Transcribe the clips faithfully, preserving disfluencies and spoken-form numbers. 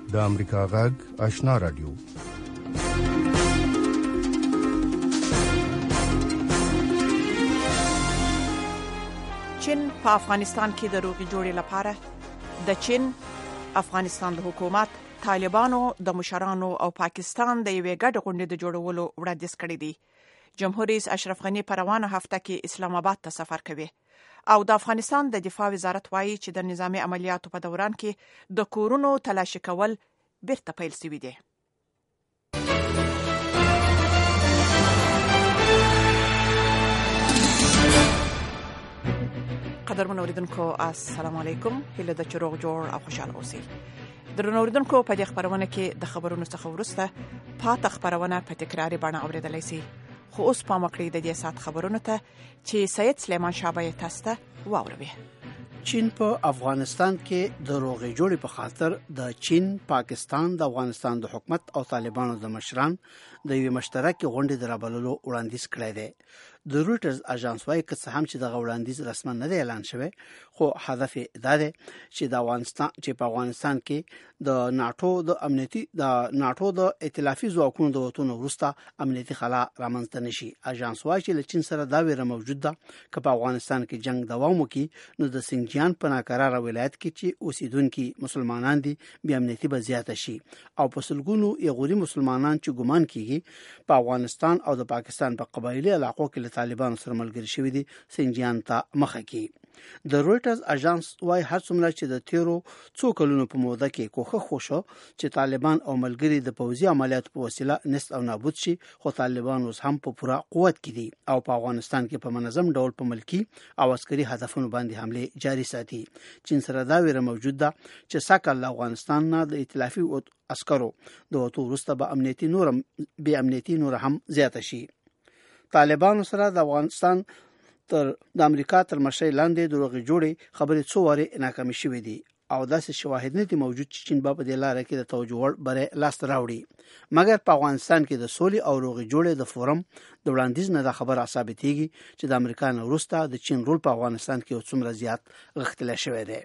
د امریکا غږ آشنا رادیو. چین په افغانستان کې د روغې جوړې لپاره د چین، افغانستان د حکومت، طالبانو د مشرانو او پاکستان د یوې ګډې غونډې د جوړولو وړاندیز کړی دی. جمهور رئیس اشرف غنی په روانه هفته کې اسلام آباد ته سفر کوي او د افغانستان د دفاع وزارت وایي چې د نظامي عملیاتو په دوران کې د کورونو تلاشي کول بیرته پیل شوي دي. قدرمن اوریدونکو السلام علیکم، هیله ده چې روغ جوړ او خوشاله اوسئ. درنو اوریدونکو په دې خبرونه کې د خبرونو څخه وروسته پاته خبرونه په تکراري بڼه اوریدلای شئ. خو اوس پام وکړئ د دې سات خبرونو ته چې سید سلیمان شاه باید تاسو ته واوروي. چین په افغانستان کې د روغې جوړې په خاطر د چین، پاکستان، د افغانستان د حکومت او طالبانو د مشران د یوې مشترکې غونډې د رابللو وړاندیز کړی دی. د رویټرز اژانس وايي که څه هم چې دغه وړاندیز رسما نه دی اعلان شوی، خو هدف یې دا دی چې د افغانستان چې په افغانستان کې د ناتو د امنیتي د ناتو د ائتلافي ځواکونو د وټونو وروسته امنیتي خلا رامنځته نشي. اژانس وايي چې له چین سره دا ویره موجود ده که په افغانستان کې جنگ دوام وکړي نو د سنجیان په ناقراره ولایت کې چې اوسیدونکي مسلمانان دي بیا امنیتي به زیاته شي او په سلګونو یغوري مسلمانان چې ګمان کیږي په افغانستان او د پاکستان په قبایلی علاقو کې له طالبانو سره ملګري شوي دي سنجیان ته مخه کړي. د رویټرز اژانس وايي هر څومره چې د تیرو څو کلونو په موده کې کوښښ وشو چې طالبان او ملګري د پوځي عملیاتو په وسیله نست او نابود شي، خو طالبان اوس هم په پوره قوت کې دي او په افغانستان کې په منظم ډول په ملکی او عسکري هدفونو باندې حمله جاري ساتي. چین سره دا ویره موجود ده چې ساکل افغانستان نه د ائتلافي عسکرو د وټو وروسته به امنیتي نور به امنیتي نور هم زیاته شي. طالبانو سره د افغانستان تر د امریکا تر مشرۍ لاندې د روغې جوړې خبرې څو وارې ناکامې شوې دي او داسې شواهد نه دي موجود چې چین به په دې لاره کې د توجه وړ بری لاسته راوړي. مګر په افغانستان کې د سولې او روغې جوړې د فورم د وړاندیز نه دا خبره ثابتېږي چې د امریکا نه وروسته د چین رول په افغانستان کې څومره زیات غښتلی شوی دی.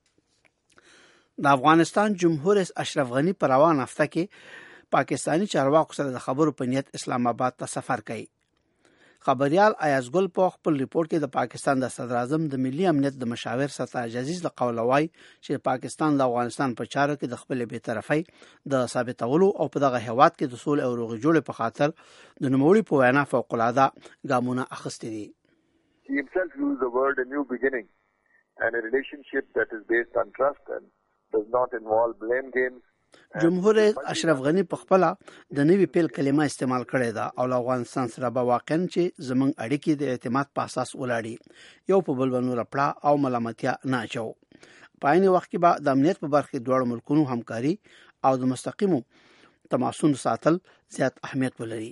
د افغانستان جمهور رئیس اشرف غنی په روانه هفته کې پاکستانی چارواکو سره د خبرو په نیت اسلام آباد ته سفر کوي. خبريال ایاز ګل په خپل ریپورت کې د پاکستان د صدر اعظم د ملي امنیت د مشاور ستار عزیز له قوله وایي چې پاکستان د افغانستان په چارو کې د خپل بی‌طرفۍ د ثابتولو او په دغه هیواد کې د سولې او روغې جوړې په خاطر د نوموړي په وینا فوق العاده ګامونه اخیستي دي. He himself used the word a new beginning and a relationship that is based on trust and does not involve blame games. جمهور رئیس اشرف غنی په خپل د نوې پیل کلمه استعمال کړې ده او افغانستان سره به واقعا چې زمونږ اړیکې د اعتماد په اساس ولاړې یو په بل باندې پړه او ملامتیا نه اچو. په عین وخت کې به د امنیت په برخه کې دوه ملکونو همکاري او د مستقیمو تماسونو ساتل زیات اهمیت ولري.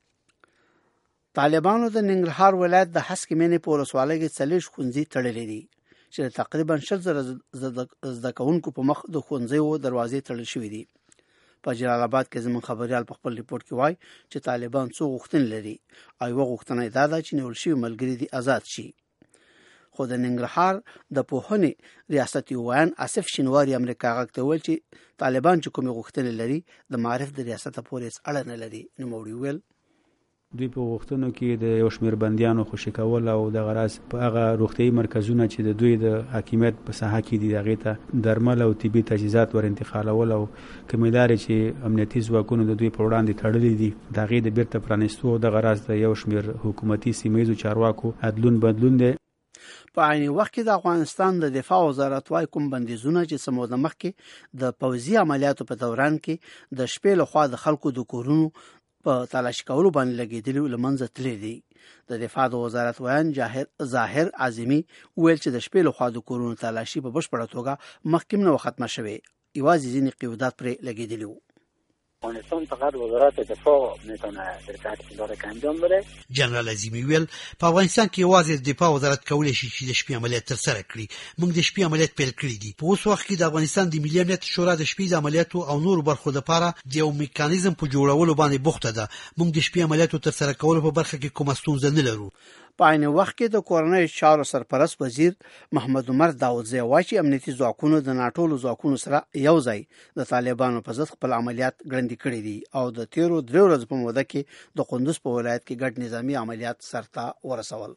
طالبانو د ننګرهار ولایت د هسکې مینې په ولسوالۍ کې څلوېښت ښوونځي تړلې دي چې تقریبا شل زره زده کوونکو په مخ د ښوونځیو دروازې تړل شوې دي. په جلال آباد کې زموږ خبريال په خپل ریپورت کې وایي چې طالبان څو غوښتنې لري او یو غوښتنه دا ده چې نیول شوي ملګري دي آزاد شي. خو د ننګرهار د پوهنې ریاستي وایان آصف شینواری امریکا غږ ته ویل چې طالبان چې کومې غوښتنې لري د معرف د ریاست پورې اړه نه لري. نوموړي ویل دوی په وختونو کې د یو شمېر بندیانو خوشي کول او د غراس په هغه روغتيایي مرکزونه چې د دوی د حاکمیت په ساحه کې دي دغه ته درمل او طبي تجهیزات ور انتقالول او کمیدار چې امنیتي ځواکونو د دوی په وړاندې تړلې دي دغه د بیرته پرانیستو د غراس د یو شمېر حکومتي سیمایي چارواکو عدلون بدلون دي. په عین وخت کې د افغانستان د دفاع وزارت وايي کوم بندیزونه چې سموده مخکې د پوځي عملیاتو په دوران کې د شپې له خوا د خلکو د کورونو په تلاشي کولو باندې لګېدلي لمنځه تللي دي. د دفاع د وزارت ویان ظاهر اعظمي ویل چې د شپې له خوا د کورونو تلاشي په بشپړه توګه مخکې نه ختمه شوې، یوازې ځینې قیودات پرې لګېدلي وو. افغانستان فقط وزارت دفاع میتونه در تحت اداره انجام بده. جنرال عظیمی ویل په افغانستان کې یوازې دفاع وزارت کولای شي چې د شپې عملیات تر سره کړي. موږ د شپې عملیات پیل کړی دي. په اوس وخت کې د افغانستان د ملي امنیت شورا د شپې عملیاتو او نور برخو لپاره د یو میکانیزم په جوړولو باندې بوخته ده. موږ د شپې عملیاتو تر سره کولو په برخه کې کومه ستونزه نه لرو. په عین وخت کې د کورنۍ چارو سرپرست وزیر محمد عمر داودزی وایي چې امنیتي ځواکونو د ناټولو ځواکونو سره یو ځای د طالبانو په ضد خپل عملیات ګړندي کړي دي او د تیرو درې ورځو په موده کې د قندوز په ولایت کې ګډ نظامی عملیات سرته ورسول.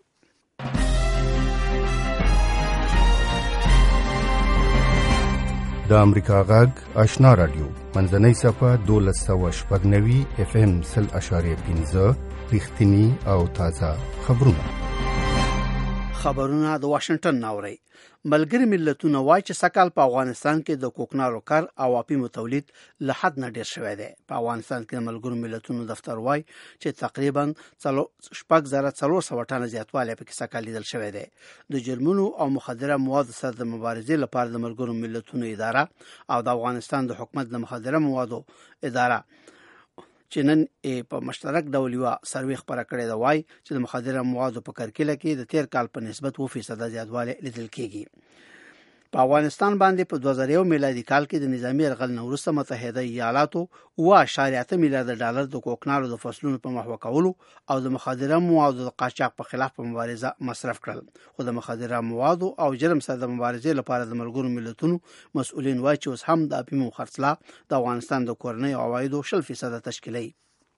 د امریکا غږ آشنا رادیو منځنۍ صفه دولس سوه شپږ نوي اف ام سل اشاریه پنځه رښتینی او تازه خبرونه خبرونه د واشنگټن ناوړي. ملګری ملتونه وایي چې سکهال په افغانستان کې د کوکنارو کار او اپیمو تولید له حد نه ډیر شوی دی. په افغانستان کې د ملګرو ملتونو دفتر وایي چې تقریبا شپږ زره څلور سوه ټنه زیاتوالی پکې سکهال لیدل شوی دی. د جرمونو او مخدره موادو سره د مبارزې لپاره د ملګرو ملتونو اداره او د افغانستان د حکومت د مخدره موادو اداره چې نن په مشترک ډول یو سروې خبره کړې ده وایي چې د مخدره موادو په کرکیله کې د تیر کال په نسبت اووه فیصد زیاتوالی لیدل کېږي. په افغانستان باندې په دوه زره یو میلادي کال کې د نظامی یرغل نه وروسته متحده ایالاتو اووه اعشاریه اته میلیارډ ډالر د کوکنارو د فصلونو په محوه کولو او د مخدره موادو د قاچاق په خلاف په مبارزه مصرف کړل. خو د مخدره موادو او جرم سره د مبارزې لپاره د ملګرو ملتونو مسؤلین وایي چې اوس هم د اپیمو خرڅلاو د افغانستان د کورنۍ عوایدو شل فیصد تشکیلوي.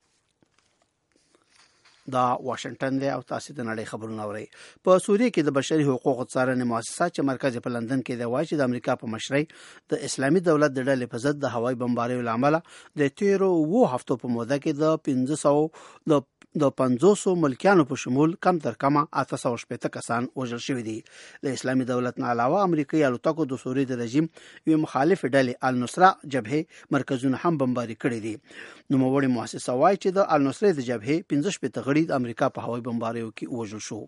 دا واشنگټن دی او تاسو د نړۍ خبرونه اورئ. په سوریه کې د بشري حقوقو څارنې مؤسسه چې مرکز په لندن کې دی وایي چې د امریکا په مشرۍ د اسلامي دولت د ډلې په ضد د هوایي بمباریو له امله د تیرو اووه هفتو په موده کې د پنځه سوه د د پنځوس ملکیانو په شمول کم تر کمه اته سوه شپېته کسان وژل شوي دي. د اسلامي دولت نه علاوه امریکایي الوتکو د سوریې د رژیم یو مخالف ډلې النصره جبهه مرکزونه هم بمباري کړي دي. نوموړې مؤسسه وایي چې د النصره د جبهه پنځه شپېته غړي د امریکا په هوایي بمباریو کې وژل شو.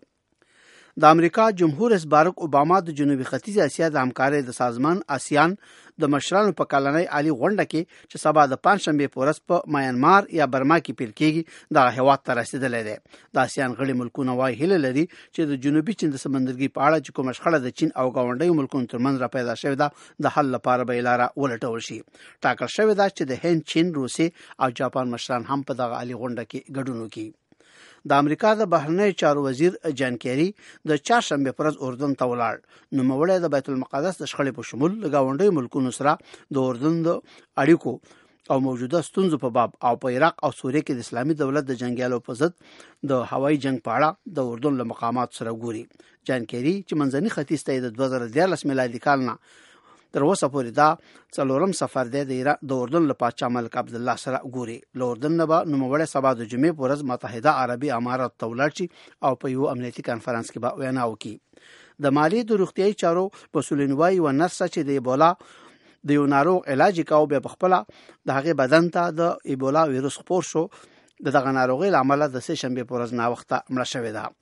د امریکا جمهور رئیس باراک اوباما د جنوبي ختیځ اسیا د همکارۍ د سازمان آسیان د مشرانو په کلنۍ عالی غونډه کې چې سبا د پنځشنبه په ورځ په میانمار یا برما کې پیل کېږي د هیواد ته رسیدلې ده. د آسیان غړي ملکونه وايي هیله لري چې د جنوبي چین د سمندرګي په اړه چې کوم شخړه د چین او گاونډیو ملکونو ترمنځ را پیدا شوې ده د حل لپاره به لاره ولټول شي. ټاکل شوې ده چې د هند، چین، روسیې او جاپان مشران هم په دغه عالی غونډه کې ګډون وکړي. د امریکا د بهرنی چارو وزیر جان کیری د چهارشنبه پر ورځ اردن ته ولاړ. نوموړی د بیت المقدس د شخړې په شمول د گاونډیو ملکونو سره د اردن د اړیکو او موجوده ستونزو په باب او په عراق او سوریه کې د اسلامي دولت د جنگیالو په ضد د هوایي جنگ په اړه د اردن له مقامات سره ګوري. جان کیری چې منځني ختیځ ته د دوه زره دیارلس میلادي کال نه تر اوسه پورې دا څلورم سفر دی د اردن له پاچا ملک عبدالله سره ګوري. له اردن نه به نوموړی سبا د جمعې په ورځ متحده عربي امارات ته ولاړ شي او په یو امنیتي کنفرانس کې به وینا وکړي. د مالي د روغتیايي چارو مسؤلین وایي یوه نرسه چې د ایبولا د یو ناروغ علاج یې کاوه بیا پخپله د هغې بدن ته د ایبولا ویروس خپور شو. د دغه ناروغۍ له امله د سه شنبې په ورځ ناوخته مړه شوې ده.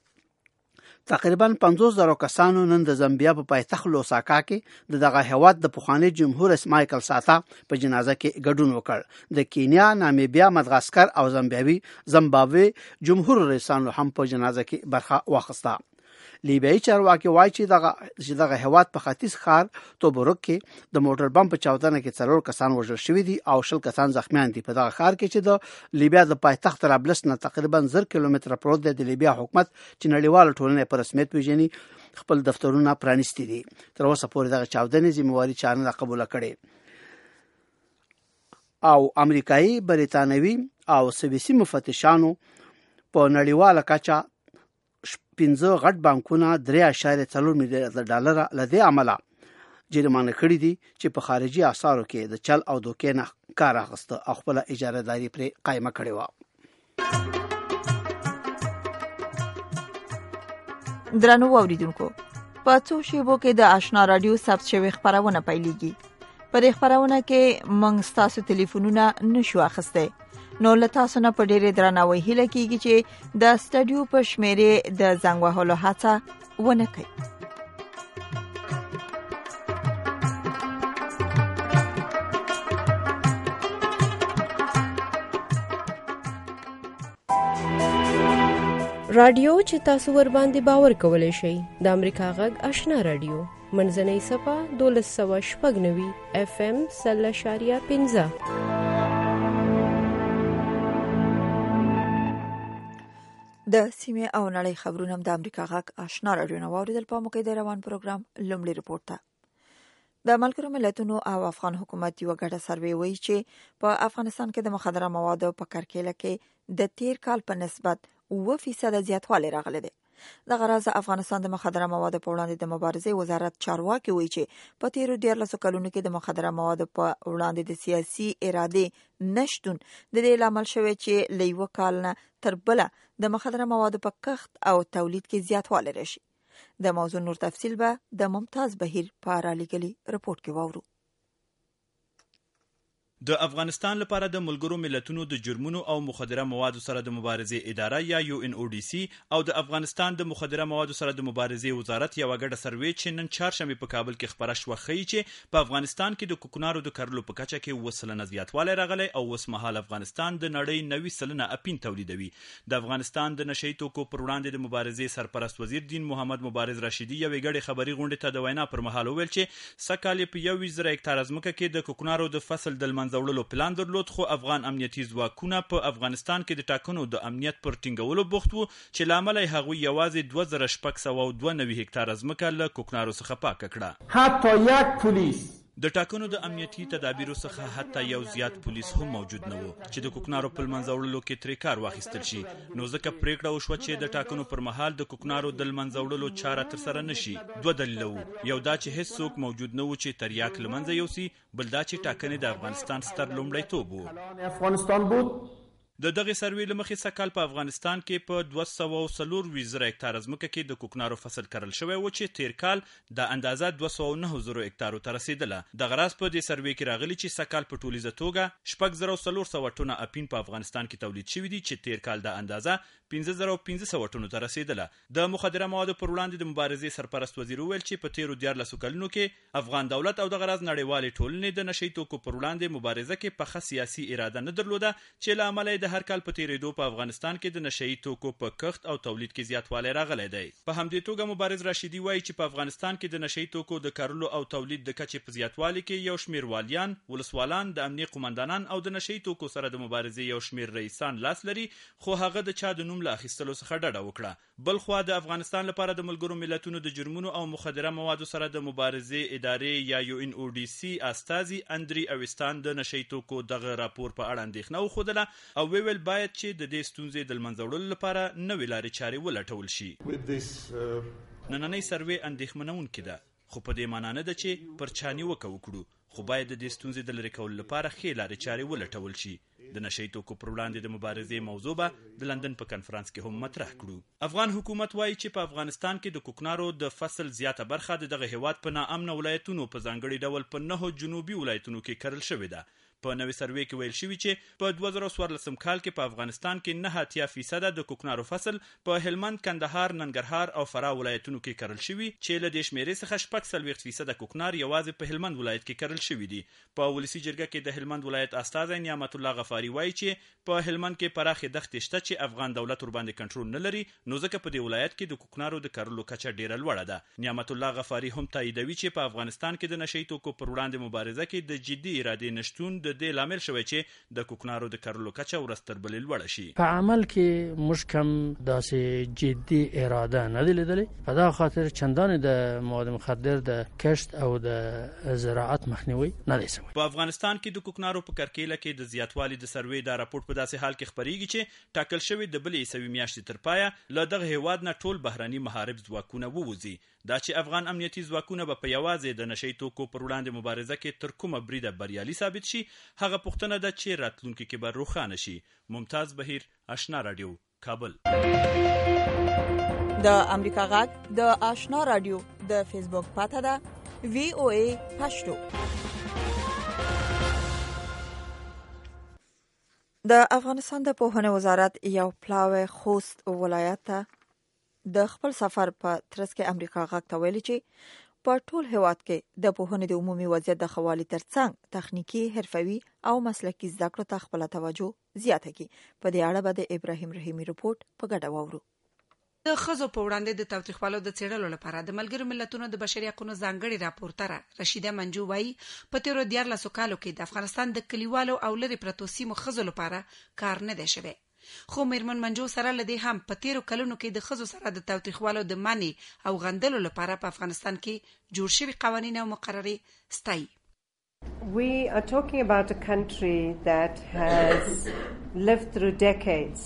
تقریبا پنځوس زره کسانو نن د زامبیا په پایتخت لوساکا کې د دغه هیواد د پخوانی جمهور رئیس مایکل ساتا په جنازه کې ګډون وکړ. د کینیا، نامیبیا، مدغاسکر او زامبیاوي زمبابوې جمهور رئیسانو هم په جنازه کې برخه واخیسته. لیبیایي چارواکي وایي چې دغه چې دغه هیواد په ختیځ ښار توبروک کې د موټر بم په چاودنه کې څلور کسان وژل شوي دي او شل کسان زخمیان دي. په دغه ښار کې چې د لیبیا د پایتخت طرابلس نه تقریبا زر کیلومتره پروت دی. د لیبیا حکومت چې نړیواله ټولنه په رسمیت پیژني خپل دفترونه پرانیستي دي. تر اوسه پورې دغه چاودنې ذمہواري چا نه قبول کړي او امریکایي، بریتانوي او سویسي مفتشانو په نړیواله کچه پنځه غټ بانکونه درې اعشاریه څلور میلیارډ ډالر له دې عمله جریمانه کړي دي چې په خارجي اسعارو کې د چل او دوکې نه کار اخیسته او خپل اجاره داري پرې قایمه کړې وه. درنو اوریدونکو، په څو شیبو کې د آشنا رادیو ثبت شوی خبرونه پیلېږي. په دې خبرونه کې موږ ستاسو ټلیفونونه نشو اخیستی، نو له تاسو نه په ډېرې درناوي هیله کېږي چې د سټډیو په شمیرې د زنګ وهلو هڅه ونه کړئ. رادیو چې تاسو ور باندې باور کولای شئ د امریکا غږ آشنا رادیو منځنۍ صفه دولس سوه شپږ نوي اف ام سل اشاریه پنځه. د سیمې او نړۍ خبرونه د امریکا غږ آشنا راډیو نه واوریدل. په موقع د روان پروګرام لومړی رپورټ ته د ملګرو ملتونو او افغان حکومت یو ګډه سروې وایي چې په افغانستان کې د مخدره موادو په کرکیله کې د تیر کال په نسبت اووه فیصد زیاتوالی راغلی دی. د غراض افغانستان د مخدره موادو په وړاندې د مبارزې وزارت چارواکي وایي چې په تیرو دیارلسو کلونو کې د مخدره موادو په وړاندې د سیاسي ارادې نشتون د دې لامل شوی چې له یوه کال نه تر بله د مخدره موادو په کښت او تولید کې زیاتوالی راشي. د موضوع نور تفصیل به د ممتاز بهیر په رالیږلي رپورټ کې واورو. د افغانستان لپاره د ملګرو ملتونو د جرمونو او مخدره موادو سره د مبارزې اداره یا یو ان او ډي سي او د افغانستان د مخدره موادو سره د مبارزې وزارت یو ګډه سروې چې نن چهارشنبه په کابل کې خبره شوه ښیي چې په افغانستان کې د کوکنارو د کرلو په کچه کې اووه سلنه زیاتوالی راغلی او اوس مهال افغانستان د نړۍ نوي سلنه اپین تولیدوي. د افغانستان د نشهیي توکو پر وړاندې د مبارزې سرپرست وزیر دین محمد مبارز رشیدي یوې ګډې خبري غونډې ته د وینا پر مهال وویل چې سږکال یې په یو ویشت زره هکتاره ځمکه کې د کوکنارو د فصل د منځوړلو پلان درلود، خو افغان امنیتي ځواکونه په افغانستان کې د ټاکنو د امنیت پر ټینګولو بوخت وو چې لامل یې هغوی یوازې دوه زره شپږ سوه او دوه نوي هکتاره ځمکه له کوکنارو څخه پاکه کړه. حتی یک پولیس د ټاکنو د امنیتي تدابیرو څخه حتی یو زیات پولیس هم موجود نه وو چې د کوکنارو په منځوړلو کې ترې کار واخیستل شي. نو ځکه پریکړه وشوه چې د ټاکنو پر مهال د کوکنارو د منځوړلو چاره ترسره نشي. دوه دلیله وو، یو دا چې هیڅ څوک موجود نه و چې تریاک له منځه یوسي، بل دا چې ټاکنې د افغانستان ستر لومړیتوب و. افغانستان بود د دغه سروې له مخې سږکال په افغانستان کې په دوه سوه او څلور ویشت زره هکتاره ځمکه کې د کوکنارو فصل کرل شوی و چې تیر کال د اندازه دوه سوه او نهه زره هکتارو ته رسېدله. دغه راز په دې سروې کې راغلي چې سږکال په ټولیزه توګه شپږ زره او څلور سوه ټنه اپین په افغانستان کې تولید شوي دي چې تیر کال د اندازه پنځه زره او پنځه سوه ټنو ته رسېدله. د مخدره موادو پر وړاندې د مبارزې سرپرست وزیر وویل چې په تیرو دیارلسو کلونو کې افغان دولت او دغه راز نړیوالې ټولنې د نشهیي توکو پر وړاندې مبارزه کې پخه سیاسي اراده نه درلوده چې له امله یې د هر کال په تیرېدو په افغانستان کې د نشهیي توکو په کښت او تولید کې زیاتوالی راغلی دی. په همدې توګه مبارز راشدي وایي چې په افغانستان کې د نشهیي توکو د کرلو او تولید د کچې په زیاتوالي کې یو شمېر والیان، ولسوالان، د امنیې قمندانان او د نشهیي توکو سره د مبارزې یو شمېر رئیسان لاس لري، خو هغه د چا د نوم له اخیستلو څخه ډډه وکړه. بل خوا د افغانستان لپاره د ملګرو ملتونو د جرمونو او مخدره موادو سره د مبارزې ادارې یا یو ان او ډي سي استازي اندري اوستان د نشهیي توکو دغه راپور په اړه اندېښنه وښودله او ویل باید چې د دې ستونزې د منځوړلو لپاره نوې لارې چارې ولټول شي. نننۍ سروې اندېښمنونکې ده، خو په دې معنا نه ده چې پر چا نیوکه وکړو، خو باید د دې ستونزې د لرې کولو لپاره ښې لارې چارې ولټول شي. د نشهیي توکو پر وړاندې د مبارزې موضوع به د لندن په کنفرانس کې هم مطرح کړو. افغان حکومت وایي چې په افغانستان کې د کوکنارو د فصل زیاته برخه د دغه هیواد په ناامنه ولایتونو په ځانګړي ډول په نهو جنوبي ولایتونو کې کرل شوې ده. په نوې سروې کې ویل شوي چې په دوه زره څوارلسم کال کې په افغانستان کې نه اتیا فیصده د کوکنارو فصل په هلمند، کندهار، ننګرهار او فراه ولایتونو کې کرل شوي چې له دې شمېرې څخه شپږ څلوېښت فیصده کوکنار یوازې په هلمند ولایت کې کرل شوي دي. په ولسي جرګه کې د هلمند ولایت استازی نعمت الله غفاري وایي چې په هلمند کې پراخې دښتې شته چې افغان دولت ورباندې کنټرول نه لري، نو ځکه په دې ولایت کې د کوکنارو د کرلو کچه ډیره لوړه ده. نعمت الله غفاري هم تاییدوي چې په افغانستان کې د نشهیي توکو پر وړاندې مبارزه کې د جدي ارادې نشتون د دې لامل شوی چې د کوکنارو د کرلو کچه ورځ تر بلې لوړه شي. په عمل کې موږ کم داسې جدي اراده نه دی لیدلی، په دا خاطر چندان د مواد مخدر د کشت او د زراعت مخنیوي نه دی شوی. په افغانستان کې د کوکنارو په کرکیله کې د زیاتوالي د سروې دا راپور په داسې حال کې خبرېږي چې ټاکل شوی د بلې عیسوي میاشتې تر پایه له دغه هیواد نه ټول بهرني محارب ځواکونه ووځي. دا چې افغان امنیتي ځواکونه به په یوازې د نشهیي توکو پر وړاندې مبارزه کې تر کومه بریده بریالي ثابت شي، هغه پوښتنه ده چې راتلونکي کې به روښانه شي. ممتاز بهیر، آشنا راډیو، کابل. د امریکا غږ د آشنا راډیو د فیسبوک پاته ده وی او ای پښتو. د افغانستان د پوهنې وزارت یو پلاوی خوست ولایت ته د خپل سفر په ترڅ کې امریکا غږ ته ویلي چې په ټول هیواد کې د پوهنې د عمومي وضعیت د ښه والي ترڅنګ تخنیکي، حرفوي او مسلکي زده کړو ته خپله توجه زیاته کړي. په دې اړه به د ابراهیم رحیمي رپورټ په ګډه واورو. د ښځو په وړاندې د تاوتریخوالو د څېړلو لپاره د ملګرو ملتونو د بشري حقوقو ځانګړي راپورټره رشیده منجو وایي په تیرو دیارلسو کالو کې د افغانستان د کلیوالو او لرې پرتو سیمو ښځو لپاره کار نه دی شوی. خو میرمن منجو سره لدی هم په تیرو کلونو کې د خزو سره د تاوتریخوالو د معنی او غندلو لپاره په افغانستان کې جوړ شوی قوانین او مقررې ستای. We are talking about a country that has lived through decades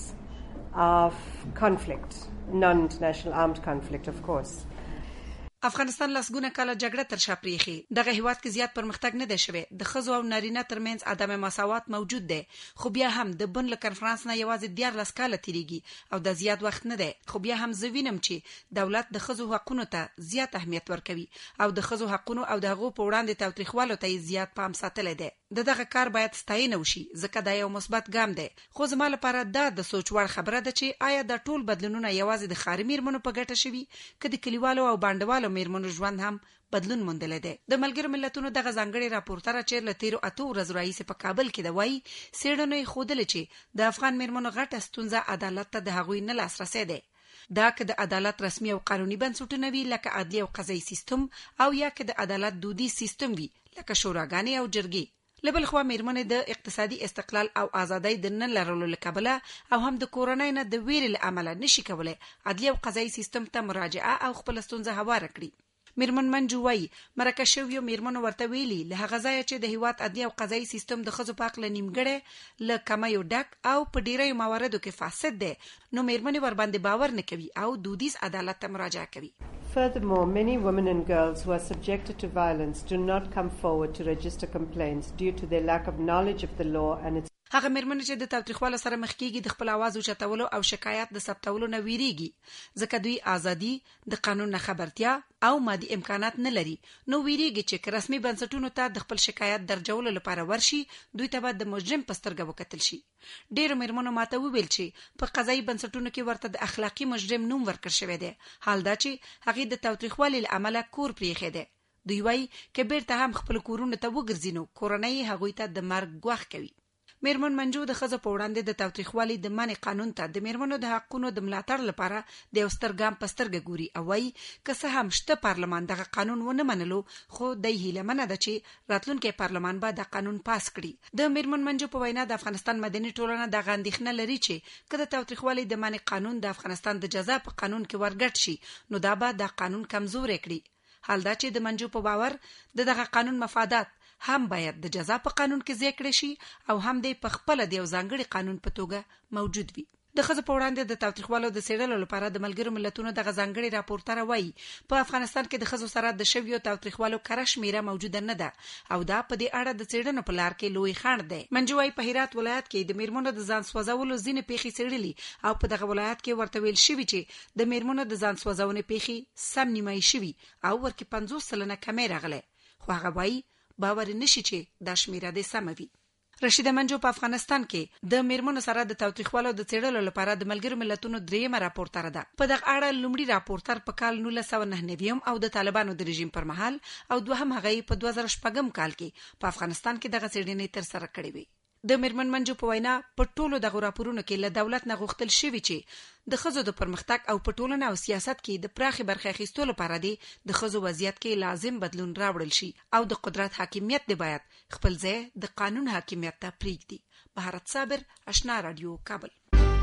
of conflict, non-international armed conflict, of course. افغانستان لسګونه کاله جګړه تر شا پریخي. دغه هیواد کې زیات پرمختګ نه دی شوی. د ښځو او نارینه ترمنځ عدم مساوات موجود دی. خو بیا هم د بن له کنفرانس نه یوازې دیارلس کاله تیریږي او د زیات وخت نه دی. خو بیا هم زه وینم چې دولت د ښځو حقونو ته زیات اهمیت ورکوي او د ښځو حقونو او د هغو په وړاندې تاوتریخوالو ته زیات پام ساتلی دی. د دغه کار باید ستاینه وشي ځکه دا یو مثبت ګام دی. خو زما لپاره دا د سوچ وړ خبره ده چې آیا دا ټول بدلونونه یوازې د ښاري میرمنو په ګټه شوي که د کلیوالو او بانډوالو میرمنو ژوند هم بدلون موندلی دی. د ملګرو ملتونو دغه ځانګړي راپورټره چې له تیرو اتو ورځو راهیسې په کابل کې ده وایي څېړنو یې ښودلې چې د افغان میرمنو غټه ستونزه عدالت ته د هغوی نه لاسرسی دی. دا که د عدالت رسمي او قانوني بنسټونه وي لکه عدلي او قضایي سیستم او یا که د عدالت دودیز سیستم وي لکه شوراګانې او جرګې. لبل خو میرمنې د اقتصادي استقلال او ازادۍ د نه لرلو له کبله او هم د کورنۍ نه د ویرې له امله نشي کولای عدلي او قضایي سیستم ته مراجعه او خپل ستونزه هواره کړي. میرمن منجو وايي مرکه شویو میرمنو ورته ویلي له هغه ځایه چې د هیواد عدلي او قضایي سیستم د ښځو په حق له نیمګړی له کمیو ډک او په ډیرو مواردو کې فاسد دی نو میرمنې ورباندې باور نه کوي او دودیز عدالت ته مراجعه کوي. Furthermore, many women and girls who are subjected to violence do not come forward to register complaints due to their lack of knowledge of the law and its هغه میرمنې چې د تاوتریخوالو سره مخ کیږي د خپل आवाज اوچتولو او شکایت د ثبتولو نه ویریږي ځکه دوی ازادي د قانون نه خبرتیا او مادي امکانات نه لري. نو ویریږي چې رسمي بنسټونو ته د خپل شکایت درجولو لپاره ورشي دوی ته به د مجرم په سترګه وکتل شي. ډېر میرمنو ماته وویل چې په قضایي بنسټونو کې ورته د اخلاقی مجرم نوم ورکړ شوی دی حال دا چې هغه د تاوتریخوالي له امله کور پریخي دی. دوی وايي چې بیرته هم خپل کورونه ته وګرځینو کورنۍ هغوی ته د مرګ غوښ کوي. میرمن منجو د ښځو په وړاندې د تاوتریخوالي د منع قانون ته د میرمنو د حقونو د ملاتړ لپاره د یو ستر ګام په سترګه ګوري او وايي که څه هم شته پارلمان دغه قانون ونه منلو خو د هیلمنه ده چې راتلونکي پارلمان به د قانون پاس کړي. د میرمن منجو په وینا د افغانستان مدني ټولنه د غندښنه لري چې که د تاوتریخوالي د منع قانون د افغانستان د جزا په قانون کې ورګټ شي نو دا به د قانون کمزوري کړي. حال دا چې د منجو په باور د دغه قانون مفادات هم باید د جزا په قانون کې ذکر شي او هم د پخپل د یو ځانګړي قانون په توګه موجود وي. د ښځو په وړاندې د تاوتریخوالو د څېړلو لپاره د ملګرو ملتونو دغه ځانګړي راپورټره وایي په افغانستان کې د ښځو سره د شویو تاوتریخوالو کره شمیره موجوده نه ده او دا په دې اړه د څېړنو په لار کې لوی خنډ دی. منجو وايي په هرات ولایت کې د میرمنو د ځان سوځولو ځینې پیښې څېړلي او په دغه ولایت کې ورته ویل شوي چې د میرمنو د ځان سوځونې پیښې سم نیمایي شوي او ورکې پنځوس سلنه کمې راغلی خو هغه وايي باور نشي چې دا شمیره دې سم وي. رشیده منجو په افغانستان کې د میرمنو سره د تاوتریخوالو د څېړلو لپاره د ملګرو ملتونو دریمه راپورټره ده. په دغه اړه لومړی راپورټر په کال نولس سوه نهه نوي او د طالبانو د رژیم پر مهال او دوهم هغه په دوه زره شپږم کال کې په افغانستان کې دغه څېړنې تر سره کړې وي. د میرمن منجو په وینا په ټولو دغه راپورونو کې له دولت نه غوښتل شوی چې د ښځو د پرمختګ او په ټولنه او سیاست کې د پراخي برخه اخیستلو لپاره دی د ښځو وضعیت کې لازم بدلون راوړل شي او د قدرت حاکمیت دی باید خپل ځای د قانون حاکمیت ته پریږدي. بهارت صابر، آشنا رادیو، کابل.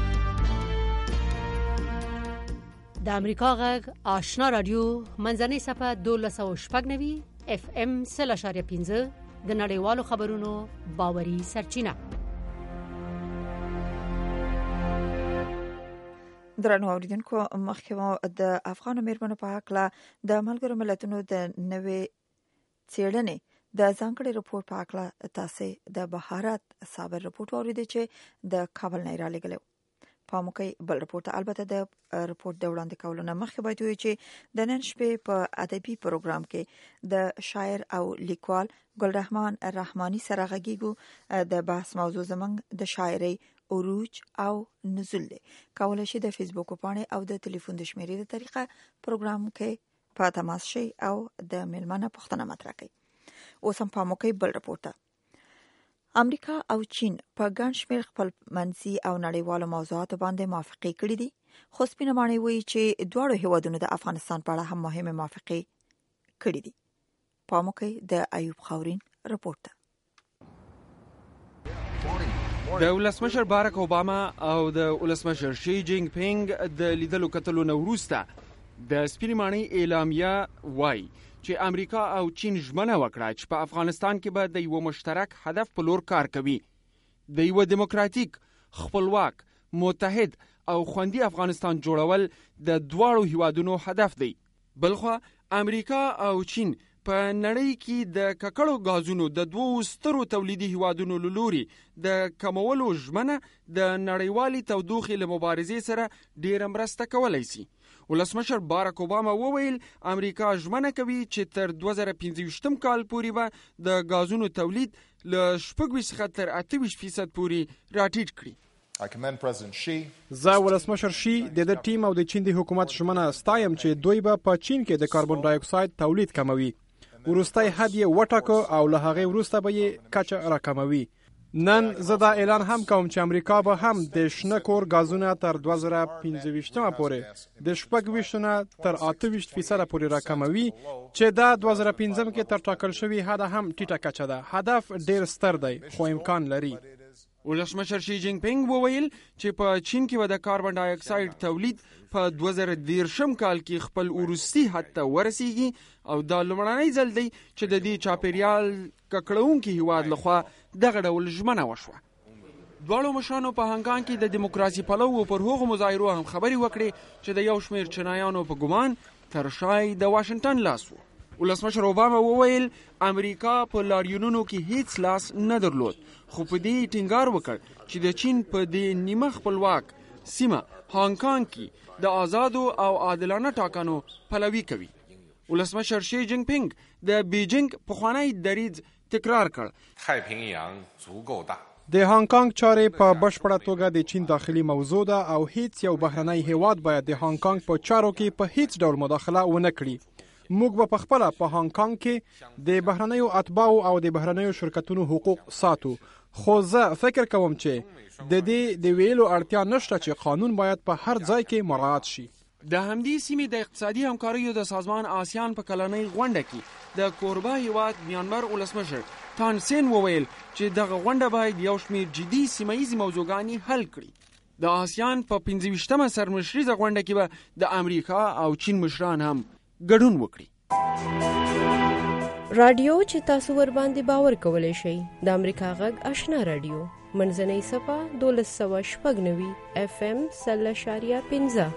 د امریکا غږ آشنا رادیو منځنۍ صفحه دولس او شپږ نوي اف ام سل اشاریه پنځه د نړیوالو خبرونو باوري سرچینه. درنو اوریدونکو مخکې د افغان میرمنو په اړه د ملګرو ملتونو د نوې څېړنې د ځانګړي رپورټ په اړه تاسو د بهارت صابر رپورټ اوریدئ چې د کابل نه را لګلو. په موقع بل رپورټ البته د رپورټ د وړاندې کولو نه مخکې باید وي چې د نن شپې په ادبي پروګرام کې د شاعر او لیکوال ګلرحمان رحماني سره غږیږو. د بحث موضوع زمنګ د شاعري عروج او نزول دی. کولای شئ د فیسبوک پاڼې او د ټلیفون د شمیرې د طریقه پروګرام کې په تماس شئ او د میلمنه پوښتنه مطرح کړئ. اوس هم په موقع بل رپورټ امریکا او چین په ګڼ شمېر خپل منځي او نړیوالو موضوعاتو باندې موافقې کړې دي خو سپینه ماڼۍ وایي چې دواړو هیوادونو د افغانستان په اړه هم مهمه موافقې کړې دي. په موقع د ایوب خاورین رپورټ د ولسمشر بارک اوباما او د ولسمشر شي جینګ پینګ د لیدلو کتلو نه وروسته د سپینې ماڼۍ اعلامیه وایي چې امریکا او چین ژمنه وکړه چې په افغانستان کې به د یو مشترک هدف په لور کار کوي، د یو دیموکراتیک، خپلواک، متحد او خوندي افغانستان جوړول د دواړو هیوادونو هدف دی. بلخوا امریکا او چین په نړۍ کې د ککړو غازونو د دوو سترو تولیدي هیوادونو له لوري د کمولو ژمنه د نړیوالې تودوخې له مبارزې سره ډېره مرسته کولی شي. ولسمشر بارک اوباما وویل امریکا ژمنه کوي چې تر دوه زره پنځه ویشتم کال پورې به د غازونو تولید له شپږ ویشت څخه تر اته ویشت فیصد پورې راټیټ کړي. زه ولسمشر شي د دې ټیم او د چین د حکومت ژمنه ستایم چې دوی به په چین کې د کاربن ډای اکساید تولید کموي. وروستی حد یې وټاکو او له هغې وروسته به یې کچه راکموي. نن زه دا اعلان هم کوم چې امریکا به هم د شنه کور غازونه تر دوه زره پنځه ویشتمه پورې د شپږ ویشت نه تر اته ویشت فیصده پورې راکموي، چې دا دوه زره پنځم کې تر ټاکل شوي حد هم ټیټه کچه ده. هدف ډیر ستر دی خو امکان لري. ولسمشر شي جینګ پینګ وویل چې په چین کې به د کاربن ډای اکساید تولید په دوه زره دېرشم کال کې خپل وروستي حد ته ورسیږي او دا لومړنی ځل دی چې د دې چاپیریال ککړونکي هیواد لخوا دغه ډول ژمنه وشوه. دواړو مشرانو په هانګکانګ کې د دیموکراسي پلوو پر هغو مظاهرو هم خبرې وکړې چې د یو شمېر چینایانو په ګمان تر شای د واشنګټن لاس و. ولسمشر اوباما وویل امریکا په لاریونونو کې هیڅ لاس نه درلود، خو په دې ټینګار وکړ چې د چین په دې نیمه خپلواک سیمه هانګکانګ کې د آزادو او عادلانه ټاکنو پلوي کوي. ولسمشر شي جینګ پینګ د بیجینګ پخوانی دریځ تکرار کړ. د هانګکانګ چارې په بشپړه توګه د چین داخلي موضوع ده او هیڅ یو بهرنی هیواد باید د هانګکانګ په چارو کې په هیڅ ډول مداخله ونه کړي. موږ به په خپله په هانګکانګ کې د بهرنیو اتباعو او د بهرنیو شرکتونو حقوق ساتو، خو زه فکر کوم چې د دې د ویلو اړتیا نشته چې قانون باید په هر ځای کې مراعات شي. د همدې سیمې د اقتصادي همکاریو د سازمان آسیان په کلنۍ غونډه کې د کوربه هیواد میانمار ولسمشر تان سین وویل چې دغه غونډه باید یو شمېر جدي سیمه ییزې موضوعګانې حل کړي. د آسیان په پنځه ویشتمه سرمشریزه غونډه کې به د امریکا او چین مشران هم ګډون وکړي. رادیو چې تاسو ور باندې باور کولای شئ د امریکا غږ آشنا رادیو منځنۍ صفه دولس سوه شپږ نوي اف ام سل اشاریه پنځه.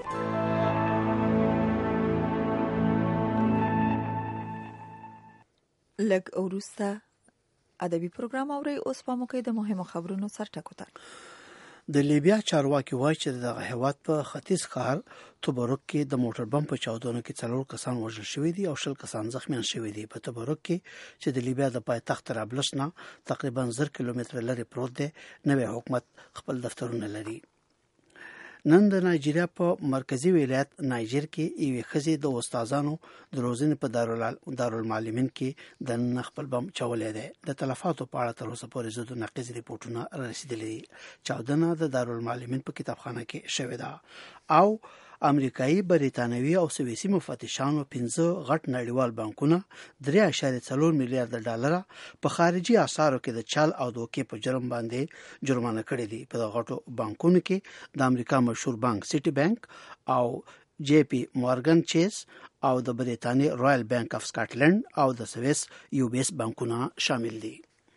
لږ وروسته ادبي پروګرام اوري. اوس په موقع د مهمو خبرونو سر ټکو ته. د لیبیا چارواکي وایي چې دغه هیواد په ختیځ ښار توبروک کې د موټر بم په چاودنو کې څلور کسان وژل شوي دي او شل کسان زخمیان شوي دي. په توبروک کې چې د لیبیا د پایتخت طرابلس نه تقریبا زر کیلومتره لرې پروت دی، نوی حکومت خپل دفترونه لري. نن د نایجیریا په مرکزی ولایت نایجر کې یوې ښځې د استادانو د روزنې په دارالمعلمین کې د نن خپل بم چولی دی. د تلفاتو په اړه تر اوسه پورې زه د نقیض ریپورټونه رسیدلي دي. چاودنه د دارالمعلمین په کتابخانه کې شوې ده او امریکایي، بریتانوي او سویسي مفتشانو پنځه غټ نړیوال بانکونه درې اعشاریه څلور میلیارډ ډالره په خارجي اسعارو کې د چل او دوکې په جرم باندې جرمانه کړي دي. په دغه غټو بانکونو کې د امریکا مشهور بانک سټي بانک او جی پی مورګن چیس او د بریتانیا رائل بانک اف سکاټلند او د سویس یو بی ایس بانکونه شامل دي.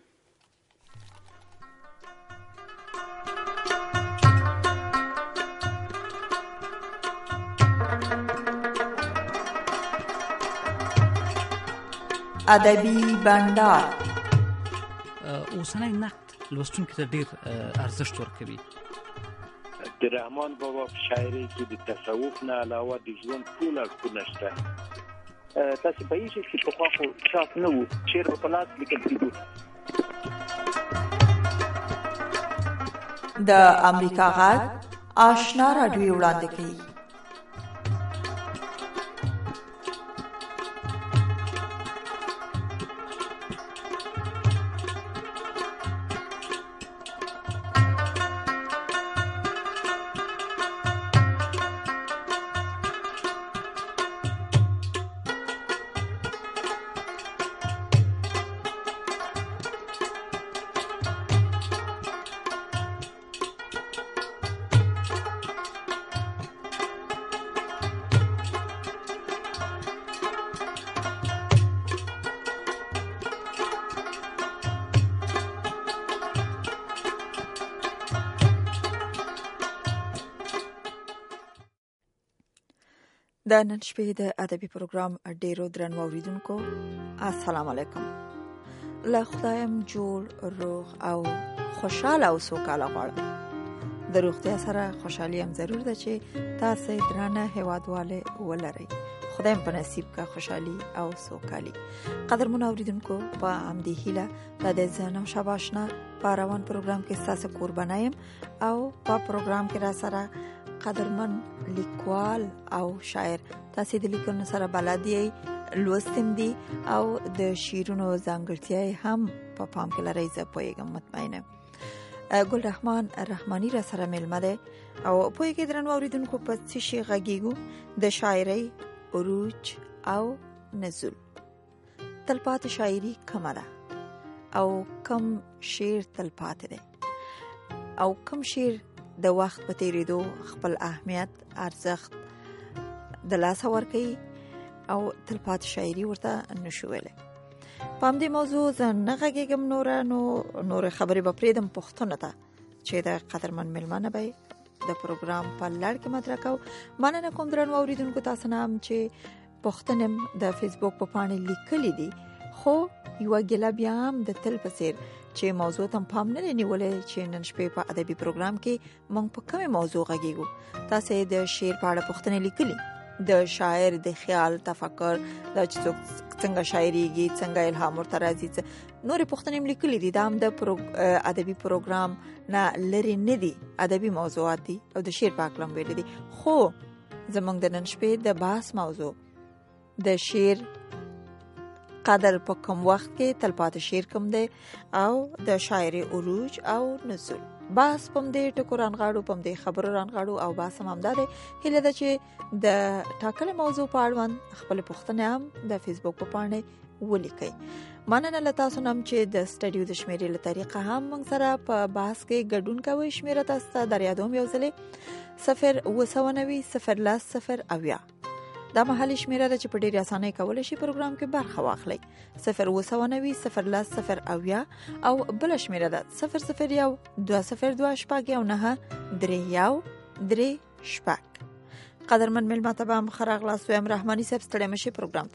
ادبي بندر اوسنی نقد لوستونکو ته ډیر ارزښت ورکوي. د رحمان بابا په شاعري کې د تصوف نه علاوه د ژوند ټول اړخونه شته. تاسو په هیڅ کې په خواخو شاف نه وو شعر په لاس لیکل کېدو. د امریکا غږ آشنا رادیو وړاندې کوي. د نن شپې د ادبي پروګرام ډیرو درنو اوریدونکو السلام علیکم. له خدایم جوړ روغ او خوشاله او سوکاله غواړم. د روغتیا سره خوشحالي هم ضرور ده چې تاسو درانه هیوادواله ولرئ. خدایم په نصیب کا خوشحالي او سوکالي. قدرمن اوریدونکو په همدې هیله د ځان او شاباشنا په روان پروګرام کې تاسو قربانایم او په پروګرام کې را سره قدرمن لیکوال او شاعر تاسو د لیکلو سره بلد یې لوستم دي او د شیرونو ځانګړتیاي هم په پام کې لري. زه پوهیږم مطمئنه ګل رحمان رحمانی را سره ملمه ده او پوهیږي درنو اوریدونکو په څه شي غږیږو د شاعرۍ عروج او نزول. تلپات شاعری کم ده او کم شعر تلپات ده او کم شعر د وخت په تیریدو خپل اهمیت ارزښت د لاس ورکوي او تلپات شاعری ورته نشو ویلی. په همدې موضوع زه نه غږیږم نوره نو نور خبرې به پرېږدم پوښتنو ته چې د قدرمن مېلمانه به د پروګرام په لړ کې مطرح کوو. مننه کوم درنو اوریدونکو تاسو نه هم چې پوښتنې د فیسبوک په پاڼې لیکلي دي، خو یوه ګیله بیا هم د تل په څېر چې موضوع ته پام نه نیولې چې نن شپې په ادبي پروګرام کې موږ په کومه موضوع غږیږو. تاسو د شعر په اړه پوښتنې لیکلي، د شاعر د خیال تفکر د څنګه شاعريږي، څنګه الهام ورته راځي، نورې پوښتنې لیکلي دي. دا هم د پرو... ادبي پروګرام نه لري نه دي، ادبي موضوعات دي او د شعر په اړه ویل دي. خو زموږ د نن شپې د بحث موضوع د شعر قدر په کوم وخت کې تلپات شعر کوم دی او د شاعري عروج او نزول. بحث پم دې ټکو رانغاړو، پم دې خبرو رانغاړو او بحث هم همدا دی. هیله ده چې د ټاکلې موضوع په اړوند خپل پوښتنې هم د فیسبوک په پاڼې ولیکئ. مننه له تاسو نه چې د سټډیو د شمیرې له طریقه هم موږ سره په بحث کې ګډون کوئ. شمیره تاسو ته در یادوم یو ځلې صفر اوه سوه نوي صفر لس صفر اویا. دا محلي شمیره ده چې په ډېرې اسانۍ کولی شي پروګرام کې برخه واخلئ. صفر اوه سوه نوي صفر لس صفر اویا او بله شمیره ده صفر صفر یو دوه صفر دوه شپږ یو نهه درې یو درې شپږ. قدرمن مېلمه ته به هم ښه راغلاست. وایم رحماني صاحب ستړی مه شئ پروګرام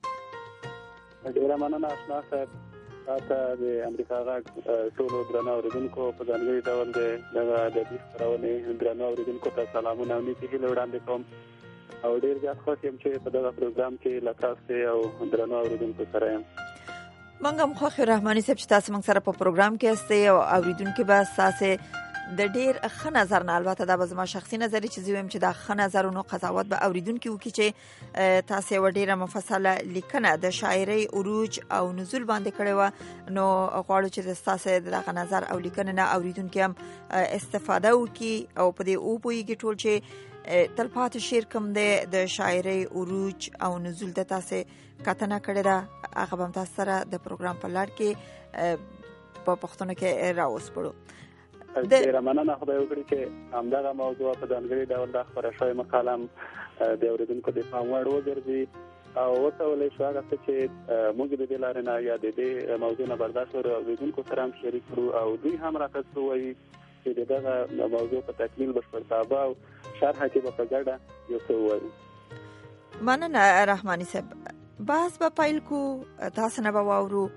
ته. ډېره مننه اشنا صاحب. تاسو د امریکا غږ ټولو درنو اورېدونکو په ځانګړي ډول د دغه ادبي خپرونې درنو اورېدونکو ته سلامونه او نیکې هیلې وړاندې کوم او ډېر زیات خوښ یم چې په دغه پروګرام کې له تاسو او درنو اورېدونکو سره یم. موږ هم خوښ یو رحماني صاحب چې تاسو موږ سره په پروګرام کې یاستئ او اورېدونکي به ستاسې د ډېر ښه نظر نه، البته دا به زما شخصي نظر چې زه وایم چې دا ښه نظرونو قضاوت به اورېدونکي وکړي چې تاسو یوه ډېره مفصله لیکنه د شاعرۍ عروج او نزول باندې کړې وه، نو غواړو چې ستاسو د دغه نظر او لیکنې نه اورېدونکي هم استفاده وکړي او په دې وپوهېږي ټول چې تلپات شعر کوم دی، د شاعرۍ عروج او نزول د تاسو کتنه کړې ده، هغه به هم تاسو سره د پروګرام په لړ کې په پوښتنو کې راوسپړو. ډېره مننه. خدای وکړي چې همدغه موضوع په ځانګړي ډول د خپره شوې مقاله هم د اورېدونکو د پام وړ وګرځي او وکولی شو هغه څه چې موږ د دې لارې نه یا د دې موضوع نه برداشت ورو اورېدونکو سره هم شریک کړو او دوی هم راته څه وایي چې د دغه موضوع په تکمیل بشپړتابه او شرحه کې به په ګډه یو څه ووایو. مننه رحماني صاحب. بحث به پیل کو، تاسو نه به واورو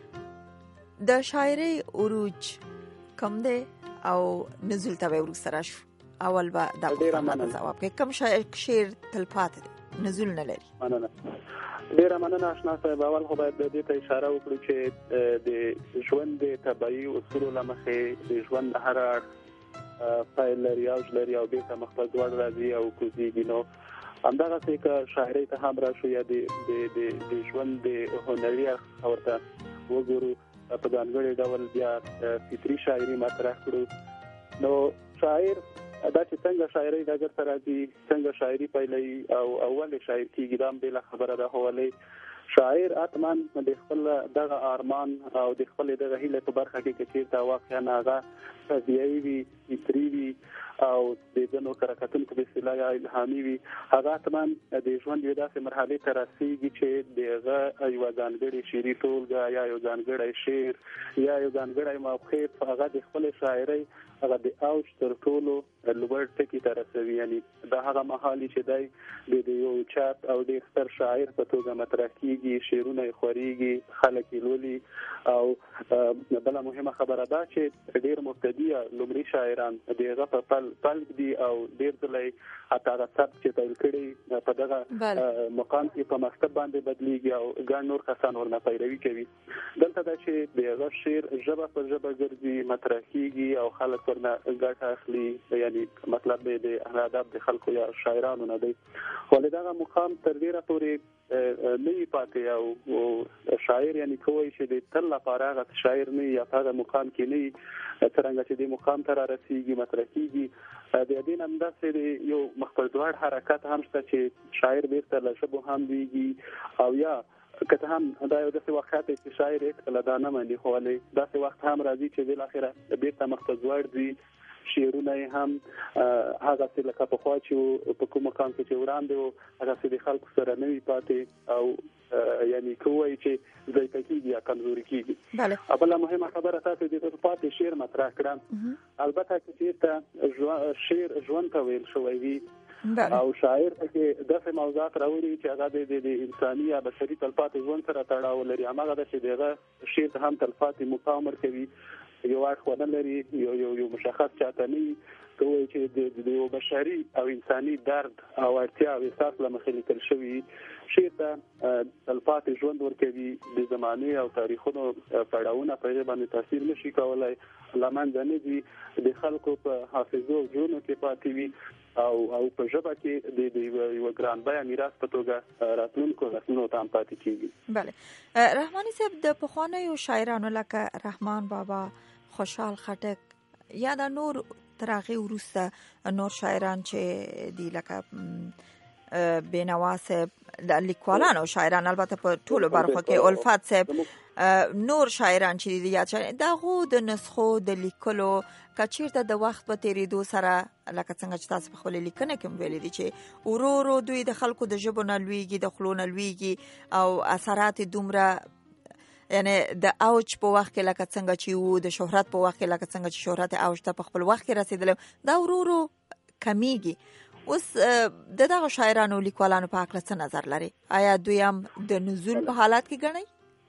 د شاعرۍ عروج کوم دی او نزول ته به وروسته راشو. اول به دا پوښتنه ځواب کوي، کوم شعر تلپات دی نزول نه لري؟ مننه. ډېره مننه اشنا صاحب. اول خو باید دې ته اشاره وکړو چې د ژوند د طبیعي اصولو له مخې د ژوند هر اړخ پایل لري، اوج لري او بېرته مخ ته ځوړ راځي او کوزېږي. نو همدغسې که شاعرۍ ته هم راشو یا د ژوند د هنري اړخ ورته وګورو، په ځانګړي ډول بیا فطري شاعري مطرح کړو، نو شاعر دا چې څنګه شاعرۍ ډګر ته راځي، څنګه شاعري پیلوي او اول شاعر کېږي، دا هم بېله خبره ده. خو ولې شاعر حتما د خپل دغه ارمان او د خپل دغه هیله په برخه کې چې چیرته واقعا هغه طبیعي وي، فطري وي او د دنو کرکټونکو په اصطلاح یا الهامي وي هغه تمام د ژوند یو داسې مرحله ته رسیږي چې دغه یو ځانګړي شعري ټولګه یا یو ځانګړی شعر یا یو ځانګړی موقف هغه د خپل شاعرۍ هغه د اوج تر ټولو لوړ ټکی ته رسوي. یعنی دا هغه مهال چې دی د یو چاپ او د ستر شاعر په توګه مطرح کیږي، شعرونه یې خوريږي، خلک یې لولي. او بل مهمه خبره ده چې ډېر مبتدی لومړي شاعران دغه په پل پل دي او ډېر ځلې حتی هغه سبک چې پیل کړي په دغه مقام کې په مکتب باندې بدلیږي او ګڼ نور کسان ورنه پیروي کوي. دلته دا چې دغه شعر ژبه په ژبه ګرځي، مطرح کیږي او خلک ورنه ګټه اخلي. یعنی مطلب د اهل ادب د خلکو یا شاعرانو نه دی. ولدغه مقام تر ډیره پورې نه پاتې او شاعر یعنی کوی چې د تل لپاره هغه شاعر نه یا هغه مقام کې نه څنګه چې د مقام تر رسیدي مطرح کیږي. د دې نن داسې یو مخبردوار حرکت هم شته چې شاعر بیرته له شبو هم دیږي او یا کته هم دا یو داسې وخت چې شاعر یک کله دا نه مانی خو له داسې وخت هم راځي چې بل اخره بیرته مخبردوار دی شعرونه هم هغه څه لکه په خوا چې په کوم مقام کې چې وړاندې هغه څه د خلکو سره نه وي پاتې او یعنی کوی چې ځای کېږي یا کمزوري کېږي. بله بل مهمه خبره تاسو د پاتې شعر مطرح کړم. البته چې ته شعر ژوند ته ویل شوی وي او شاعر کې دغه موضوعات راوړي چې هغه د انساني یا بشري تلپاتې ژوند سره تړاو لري. هغه د چې دغه شعر هم تلپاتې مقام کوي، یو اړخ لري، یو یو یو مشخص چاته نه کوي چې د یو بشري او انساني درد او اړتیا او احساس لمخې لیکل شوی شعر ته تلپاتې ژوند ورکوي. د زمانه او تاریخونو پړاوونه په باندې تاثیر نشي کولای، لمنځه نه دي، د خلکو په حافظو او جونو کې پاتې وي او او په ژبه کې د یو ګران بیان میراث په توګه راتلونکو نسلونو ته پاتې کیږي. بله رحماني صاحب د پخوانیو شاعرانو لکه رحمان بابا، خوشحال خټک یا د نور ترغه ورسته نور شاعران چې دی لکه بینوا صاحب د لیکوالانو شاعران البته په ټولو برخو کې الفت صاحب نور شاعران چې دی یا دغه د نسخو د لیکلو کچیرته د وخت په تیریدو سره لکه څنګه چې تاسو په خپل لیکنه کې ویلي دي چې ورو ورو دوی د خلکو د ژبو نه لویږي، د خلونو لویږي او اثرات دومره یعنی د اوج په وخت کې لکه څنګه چې وو د شهرت په وخت کې لکه څنګه چې شهرت اوج ته په خپل وخت کې رسیدل دا ورو ورو کمیږي. اوس د دغه شاعرانو لیکوالانو په اړه څه نظر لري؟ آیا دوی هم د نزول په حالات کې ګڼي؟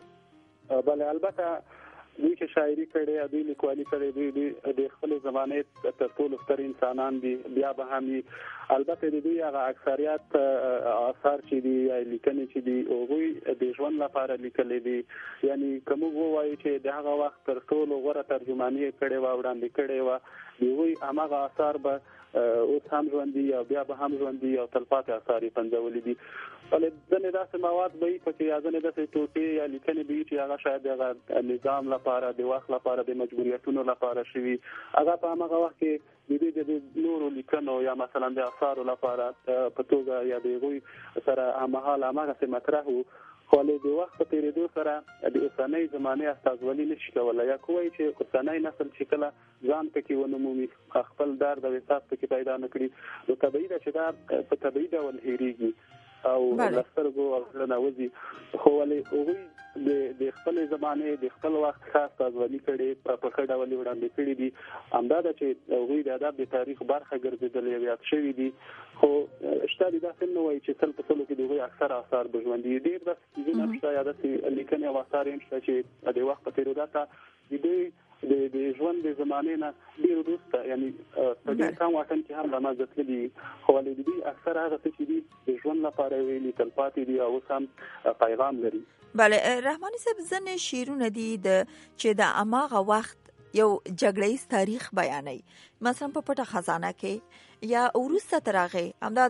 بله البته دوی چې شاعري کړي، دوی لیکوالي کړي، دوی د خپل زمانه تر ټولو ستر انسانان دي. بیا به هم البته د دوی هغه اکثریت آثار چې دي لیکنې چې دي هغوی د ژوند لپاره لیکلي دي. یعنی کوم وایي چې د هغه وخت تر ټولو غوره ترجماني کړي و وړاندې کړي و دوی هغه آثار به اوس هم ژوندي او بیا به هم ژوندي او تلپاتې آثار یې پنځولي دي. ولې ځینې داسې مواد به وي پکې یا ځینې داسې ټوټې یا لیکنې به وي چې هغه شاید هغه نظام لپاره د وخت لپاره د مجبوریتونو لپاره شوي، هغه په همغه وخت کې د دې د نورو لیکنو یا مثلا د آثارو لپاره په توګه یا د هغوی سره هممهاله هماغسې مطرح وو. خو له د وخت په تېرېدو سره د اوسنۍ زمانې استازولي نشي کولی. یا کوی چې اوسنی نسل چې کله ځان پکې ونه مومي، خپل درد او احساس پکې پیدا نه کړي، نو طبیعي ده چې دا په طبیعي ډول هېرېږي او له سترګو او زړه نه وځي. خو ولې هغوی د خپلې زمانې د خپل وخت ښه استازولي کړې، په ښه ډول یې وړاندې کړي دي. همدا ده چې هغوی د ادب د تاریخ برخه ګرځېدلې او یاد شوي دي. خو شته دي داسې نه وایي چې سل په سلو کې د هغوی اکثر آثار به ژوندي ډېر داسې څیزونه هم شته یا داسې لیکنې او آثار هم شته چې د وخت په تېرېدو ته د دوی د د ژوند د زمانې نه ډېر وروسته یعنی په ډېر کم واټن کې هم رامنځته تللي. خو ولې د دوی اکثر هغه څه چې دي د ژوند لپاره ویلي تلپاتې دي او اوس هم پیغام لري. بله رحماني صاحب ځینې شعرونه دي چې د هماغه وخت یو جګړهیز تاریخ بیانوي، مثلا په پټه خزانه کې یا وروسته تر هغې همدا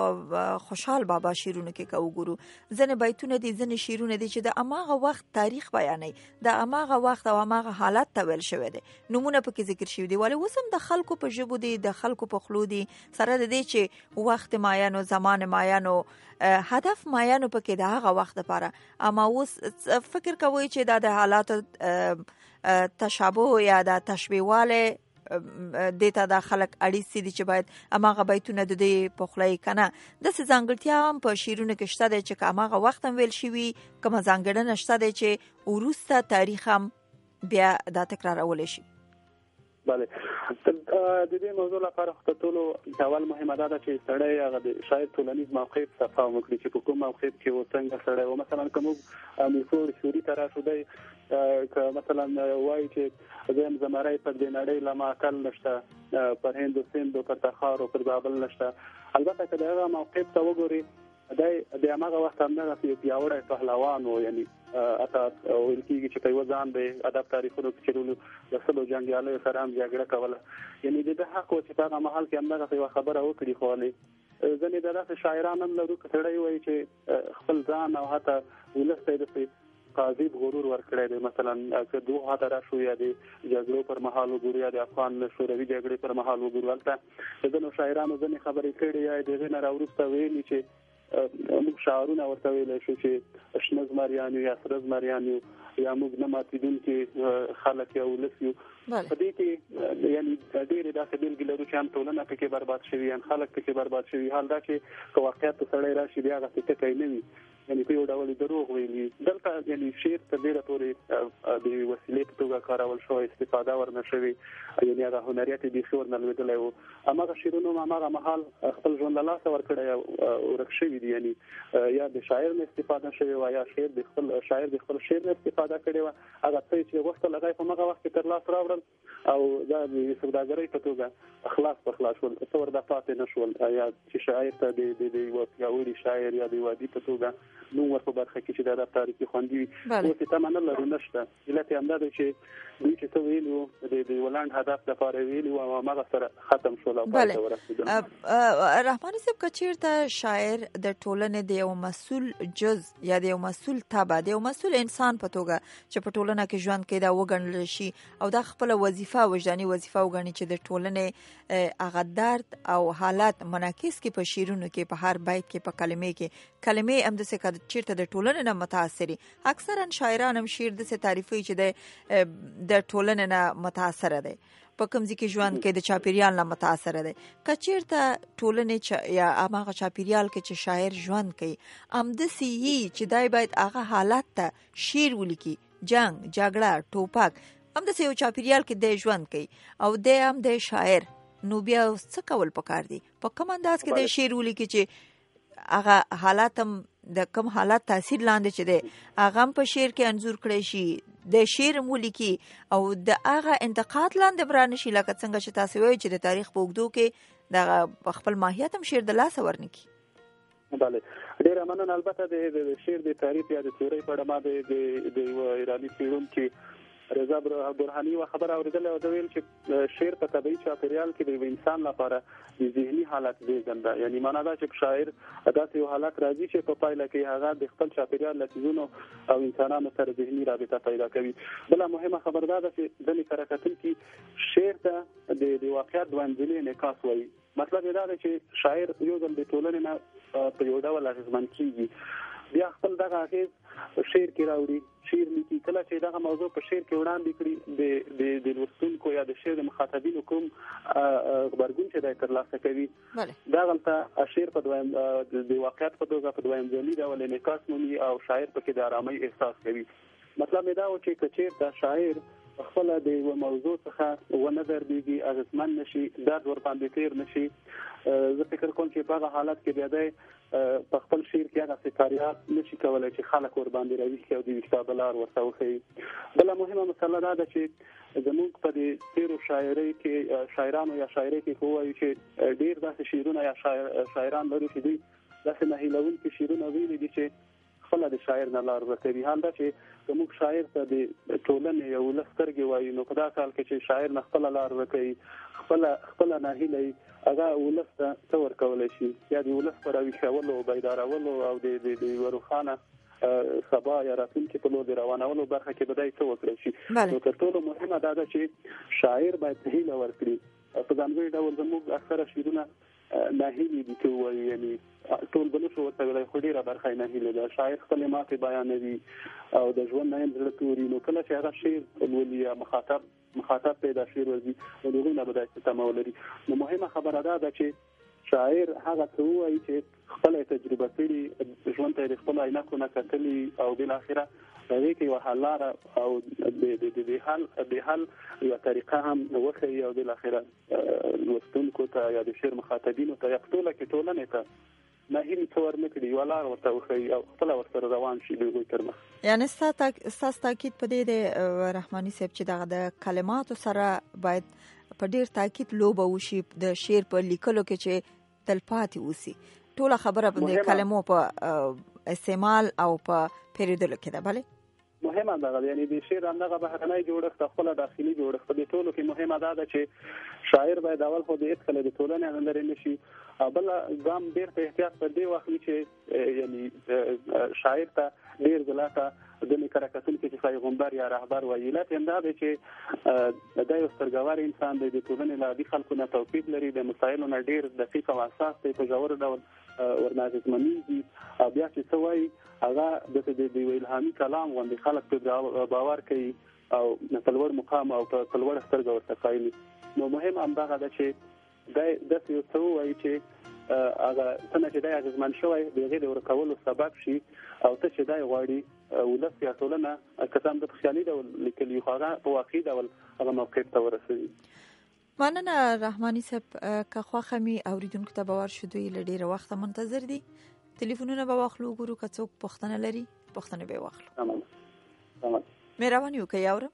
د خوشحال بابا شعرونو کې که وګورو ځینې بیتونه دي، ځینې شعرونه دي چې د هماغه وخت تاریخ بیانوي، د هماغه وخت او هماغه حالت ته ویل شوی دی، نومونه پکې ذکر شوي دي. ولې اوس هم د خلکو په ژبو دي، د خلکو په خولو دي، سره د دې چې وخت معین او زمان معین او هدف معین پکې د هغه وخت لپاره. اما اوس فکر کوئ چې دا د حالاتو تشابه یا د تشبیهواله دیتا د خلک اړیس دي چې باید اماغه بیتونه د دې پخلای کنه د څه ځانګړتیا هم په شیرونو کې شته چې اماغه وخت هم ویل شي کوم ځانګړنه شته چې ورسته تاریخ هم بیا دا تکرارول شي. بله د دې موضوع لپاره خو ټولو اول مهمه ده چې سړی هغه د شاید ټولنیز موقف صفه وکړي چې په کوم موقف کې و څنګه سړی و مثلا کوم میفور شوري طرح شوی که مثلا وایي چې زم زمرای په دې نړۍ لما کل نشته پر هند او سند او پر تخار او پر بابل نشته. البته که دغه موقف ته وګوري د د هغه وخت هم نه یو پیاوړی پهلوان و یعنی اته ویل کېږي چې په یو ځان د ادب تاریخونو کې چېرلو د سلو جنګیالیو سره هم جګړه کوله یعنی د حق و چې په هغه مهال کې همدغه یوه خبره وکړي خو ځینې د داسې شاعران هم لرو که سړی وایي چې خپل ځان او حتی ولس ته یې داسې قاضب غرور ورکړی دی مثلا که دوه حتی راشو یا د جګړو پر مهال وګورو یا د افغان شوروي جګړې پر مهال وګورو هلته د ځینو شاعرانو ځینې خبرې کړي یا د هغې نه راوروسته ویلي چې موږ شعارونه ورته ویلی شو چې شنه زمریان یو یا سره زمریان یو یا موږ نه ماتېدونکي خلک یا ولس یو. په دې کې یعنی ډېرې داسې بېلګې لرو چې هم ټولنه پکې برباد شوي هم خلک پکې برباد شوي. حال دا چې که واقعیت ته سړی راشي بیا هغسې ټکی نه وي یعنی په یو ډول دروغ ویلي. دلته یعنی شعر تر ډېره پورې د وسیلې په توګه کارول شوی استفاده ورنه شوې یعنی هغه هنریت یې بیخي ورنه لوېدلی و. هماغه شعرونو هم هماغه مهال خپل ژوند له لاسه ورکړی ورک شوي دي یعنی یا د شاعر نه استفاده شوې وه یا شعر د خپل شاعر د خپل شعر نه استفاده کړې وه. هغه څه چې غوښتل هغه یې په هماغه وخت کې تر لاس راوړل او دا د سوداګرۍ په توګه خلاص په خلاص شول څه ورته پاتې نه شول یا چې شاعر ته د یوه پیاوړي شاعر یا د یوه ادیب په توګه نوم ور په برخه کې چې د ادب تاریخي خوندي وي اوس یې تمه نه لرو نشته. علت یې همدا دی چې دوی چې څه ویلي وو د یوه لنډ هدف لپاره ویلي وو او هماغه سره ختم شول او پای ته ورسېدل. رحماني صاحب که چېرته شاعر د ټولنې د یو مسؤل جز یا د یو مسؤل تبع د یو مسؤل انسان په توګه چې په ټولنه کې ژوند کوي دا وګڼل شي او دا خپله وظیفه وجداني وظیفه وګڼي چې د ټولنې هغه درد او حالات منعکس کړي په شعرونو کې په هر بیت کې په کلمې کې کلمې همداسې که چېرته د ټولنې نه متاثري اکثرا شاعران هم شعر داسې تعریفوي چې د د ټولنې نه متاثره دی په کوم ځای کې ژوند کوي د چاپیریال نه متاثره دی. که چېرته ټولنې چا یا هماغه چاپیریال کې چې شاعر ژوند کوي همداسې وي چې دی باید هغه حالت ته شعر ولیکي جنګ جګړه ټوپک همداسې یو چاپیریال کې دی ژوند کوي او دی هم دی شاعر نو بیا څه کول پکار دي په کوم انداز کې دی شعر ولیکي چې هغه حالات هم د کوم حالات تاثیر لاندې چې دی هغه هم په شعر کې انځور کړی شي د شعر هم ولیکي او د هغه انتقاد لاندې به رانشي لکه څنګه چې تاسې وایئ چې د تاریخ په اوږدو کې دغه خپل ماهیت هم شعر د لاسه ورنکړي. بله ډېره مننه. البته د شعر د تعریف یا د تیورۍ په اړه ما د یوه ایراني څېړونکي رضا برهاني یوه خبره اورېدلې او ده ویل چې شعر په طبیعي چاپېریال کې د یوه انسان لپاره د ذهني حالت زېږنده یعنی معنا دا چې شاعر داسې یو حالت راځي چې په پایله کې هغه د خپل چاپېریال له څیزونو او انسانانو سره ذهني رابطه پیدا کوي. بله مهمه خبر دا ده چې ځینې کره کتونکي شعر ته د واقعیت دوهمځلي انعکاس وایي. مطلب یې دا دی چې شاعر یو ځل د ټولنې نه په یو ډول اغېزمن کېږي بیا خپل دغه اغېز شعر کې راوړي شعر لیکي. کله چې دغه موضوع په شعر کې وړاندې کړي د د لوستونکو یا د شعر د مخاطبینو کوم غبرګون چې دی ترلاسه کوي دا هلته شعر په دویم د واقعیت په توګه په دویم ځلي ډول انعکاس مومي او شاعر پکې د ارامۍ احساس کوي. مطلب یې دا و چې که چېرته شاعر خپله د یوه موضوع څخه ونه دردېږي اغېزمن نه شي درد ورباندې تېر نه شي زه فکر کوم چې په هغه حالت کې بیا دی په خپل شعر کې هغسې فریاد نه شي کولی چې خلک ورباندې راویښ کړي او د ویښتابه لار ورته وښیي. بله مهمه مسله دا ده چې زموږ په د تېرو شاعرۍ کې شاعرانو یا شاعرۍ کې خو ووایو چې ډېر داسې شعرونه یا شاعران لرو چې دوی داسې نهیلونکي شعرونه ویلي دي چې خپله د شاعر نه لار ورکوي. حال دا چې که موږ شاعر ته د ټولنې یا ولس سترګې وایو نو په دا کال کې چې شاعر نه خپله لار ورکوي خپله خپله ناهیله وي هغه ولس ته څه ورکولی شي یا د ولس په راویښولو بیدارولو او د یوه روښانه سبا یا راتلونکي په لور د روانولو برخه کې به دی څه وکړی شي. نو تر ټولو مهمه دا ده چې شاعر باید هیله ورکړي. په ځانګړي ډول زموږ اکثره شعرونه ناهیلي دي ته وایي، یعنی ټول به نشو ورته ویلی خو ډېره برخه یې ناهیلې ده. شاعر خپلې ماتې بیانوي او د ژوند نه یې زړه توري، نو کله چې هغه شعر لولي یا مخاطب مخاطب ته دا شعر ورځي نو د هغوی نه به داسې تمه ولري. نو مهمه خبره دا ده چې شاعر هغه څه ووایي چې خپله یې تجربه کړي، ژوند ته یې د خپلو عینکو نه کتلي او بالاخره هغې کې یوه حل لاره او د حل د حل یوه طریقه هم وښیي او بالاخره لوستونکو ته یا د شعر مخاطبینو ته یا په ټوله کې ټولنې ته ناهیلي څه ورنه کړي، یوه لاره ورته وښیي او خپله ورسره روان شي د هغوی تر مخ. یعنې ستاسو تاکید په دې دی رحماني صاحب چې دغه د کلماتو سره باید په ډېر تاکید لوبه وشي د شعر په لیکلو کې چې تلپاتې اوسي. ټوله خبره د کلمو په استعمال او په پیریدلو کې ده. بله مهمه ده، یعنی د شعر همدغه بهرنی جوړښت خپله داخلي جوړښت په دې ټولو کې مهمه دا ده چې شاعر باید اول خو د هېڅکله د ټولنې لرې نه شي، او بل ګام ډېر په احتیاط پر دې واخلي چې یعنی شاعر ته ډېر ځله ځینې کره کتونکي چې پیغمبر یا رهبر وایي، علت یې همدا دی چې دا یو سترګور انسان دی، د ټولنې له عادي خلکو نه توپیر لري، د مسایلو نه ډېر دقیق او حساس دی، په ژور ډول ورنه اغېزمنېږي او بیا چې څه وایي هغه د یو الهامي کلام غوندې خلک پرې باور کوي او په لوړ مقام او په لوړه سترګه ورته قایلي. نو مهم همدغه ده چې دی داسې یو څه ووایي چې هغه څنګه چې دی اغېزمن شوی د هغې د ورکولو سبب شي او ته چې دی غواړي ولس یا ټولنه که څه هم د په خیالي ډول لیکلي خو هغه په واقعي ډول هغه موقف ته ورسوي. مننه رحماني صاحب. که خوښه مې اورېدونکو ته باور شو دوی له ډېره وخته منتظر دي، ټلیفونونه به واخلو، وګورو که څوک پوښتنه لري پوښتنې به یې واخلو. مهرباني وکړئ. اورم.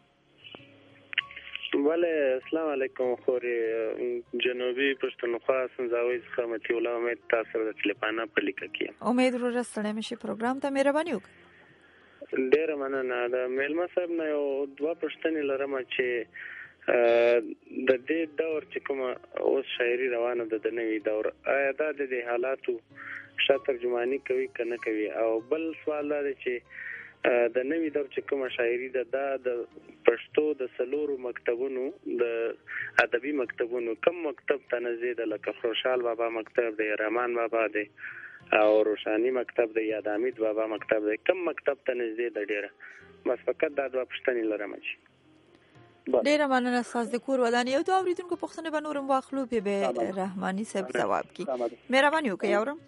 بله السلام علیکم. خورې جنوبي پښتونخوا سنځاوي څخه مطیع الله امید تاسو سره د تلیفانه په لیکه کې امید وروره ستړی مشي پروګرام ته. مهرباني وکړئ. ډېره مننه. د میلمه صاحب نه یو دوه پوښتنې لرم چې د دې دور چې کومه اوس شاعري روانه ده د نوي دور، آیا دا د دې حالاتو ښه ترجماني کوي که نه کوي؟ او بل سوال دا دی چې د نوي دور چې کومه شاعري ده دا د پښتو د څلورو مکتبونو د ادبي مکتبونو کم مکتب ته نږدې ده؟ لکه خوشحال بابا مکتب دی، رحمان بابا دی او روشانی مکتب دی یا د حمید بابا مکتب دی، کم مکتب ته نږدې ده ډېره؟ بس فقط دا دوه پوښتنې لرم. چې ډېره مننه ستاسو د کور ودانې. یو دوه اورېدونکو پوښتنې به نور هم واخلو، بیا به رحماني صاحب ځواب کړي. مهرباني وکړئ. اورم.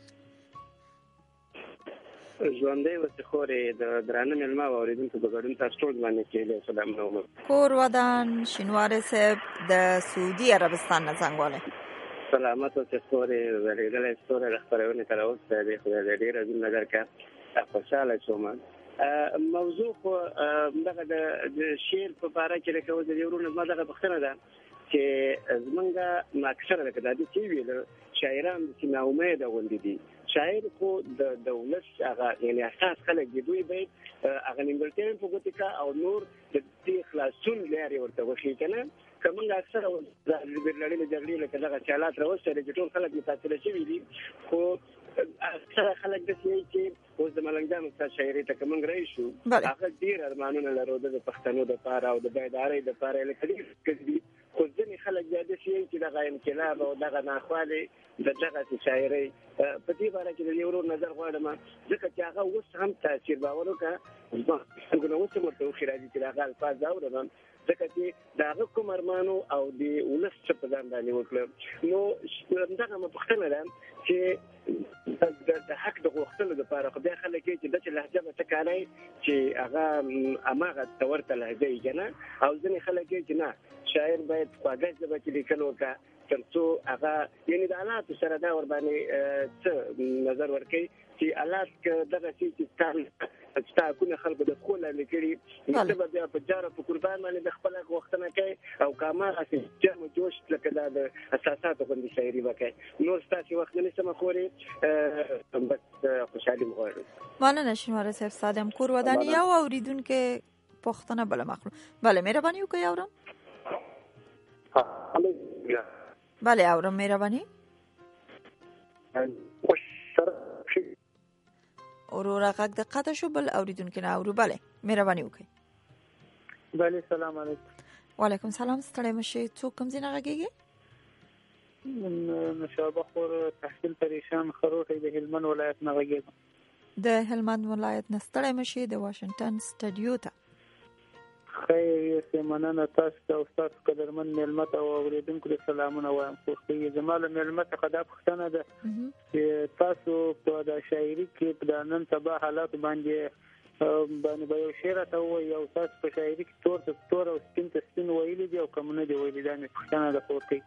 ژوندی اوسې خورې د درانه میلمه او اورېدونکو په ګډون تاسو ټول باندې کېدی سلامونه ومه. کور ودان شینواري صاحب د سعودي عربستان نه زنګ والی. سلامت اوسې خورې. ورېدلی ستوری د خپرونې تر اوسه دی، خدای دې ډېر عظیم نظر کړه، خوشحاله شوم. موضوع خو دغه د شعر په باره کې لکه اوس د دې ورونه زما دغه پوښتنه ده چې زمونږ اکثره لکه دا دې چې ویل شاعران چې ناامیده غوندې دي. شاعر خو د دولت هغه یعنې اساس خلک دي، دوی باید هغه نیمګړتیاوې په ګوتې کړه او نور د دې خلاصون لارې ورته وښیي که نه. که موږ اکثره د بیرلړۍ له جګړې لکه دغه حالات راوستلی چې ټول خلک متاثره شوي دي، خو اکثره خلک داسې وایي چې اوس د ملنګ جان استاد شاعرۍ ته که موږ رهي شو هغه ډېر ارمانونه لرو د پښتنو دپاره او د بیدارۍ دپاره لکه ډېر دي، خو ځینې خلک بیا داسې وایي چې دغه انقلاب او دغه ناخوالې د دغسې شاعرۍ په دې باره کې د دې ورور نظر غواړم، ځکه چې هغه اوس هم تاثیر باور وکړه زما خلکو نه اوس هم ورته وښي راځي چې د هغه الفاظ اورم، ځکه چې د هغه کوم ارمانو او د ولس څه په ځان باندې وکړه. نو همدغه مې پوښتنه ده چې د حق د غوښتلو دپاره خو بیا خلک وایي چې داسې لهجه به څه کاری چې هغه هماغه ته ورته لهجه وي که نه، او ځینې خلک وایي چې نه شاعر باید خوږه ژبه کې لیکل وکړه تر څو هغه یعنې د حالاتو سره دا ورباندې څه نظر ورکوي چې حالات که دغسې چې ستا حقونه خلکو د پښو لاندې کړي نو ته به بیا په جاره په قربان باندې د خپل حق غوښتنه کوي او که هماغسې جرم و جوش لکه دا د اساساتو غوندې شاعري به کوي. نور ستاسې وخت نه نیسم خورې، بس خوشحالي مو غواړم. مننه شینواري صاحب. ستا د هم کور ودانې یو اورېدونکی پوښتنه بله مخلو. بله مهرباني وکړئ. اورم. بله اورم. مهرباني. وروره غږ د قطع شو، بل اورېدونکي نه اورو. بله مهرباني وکړئ. بله سلام علیکم. وعلیکم سلام. ستړی مه شئ. څوک کوم ځای نه غږېږي؟ نشابه خور تحصیل پریشان خروټي د هلمند ولایت نه غږیږم. د هلمند ولایت نه ستړی مشي د واشنگټن سټډیو ته. خیر یې مننه تاسو ته او تاسو قدرمن مېلمه ته او اوریدونکو ته سلامونه وایم. خو زما له مېلمه څخه دا پوښتنه ده چې تاسو په د شاعري کې په نن سبا حالات باندې باندې به یو شعر ته وایي او تاسو په شاعري کې تور ته تور او سپین ته سپین ویلي دي او کوم نه دی ویلي. دا مې پوښتنه ده کوي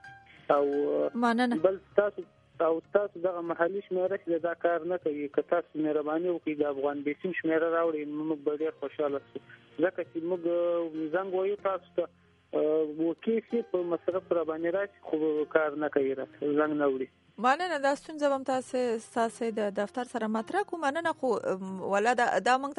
او مننه. بل تاسو او تاسو دغه محلي شمیره چې دا کار نه کوي که تاسو مهرباني وکړئ د افغان بیسیم شمیره راوړئ موږ به ډېر خوشحاله شو ځکه چې موږ زنګ وایو تاسو ته وکیل په مصرف را باندې راشي خو کار نه کوي زنګ نه وړي. مننه. دا ستونزه هم تاسو تاسو د دفتر سره مطرح کوم. مننه. خو ولا دا دا موږ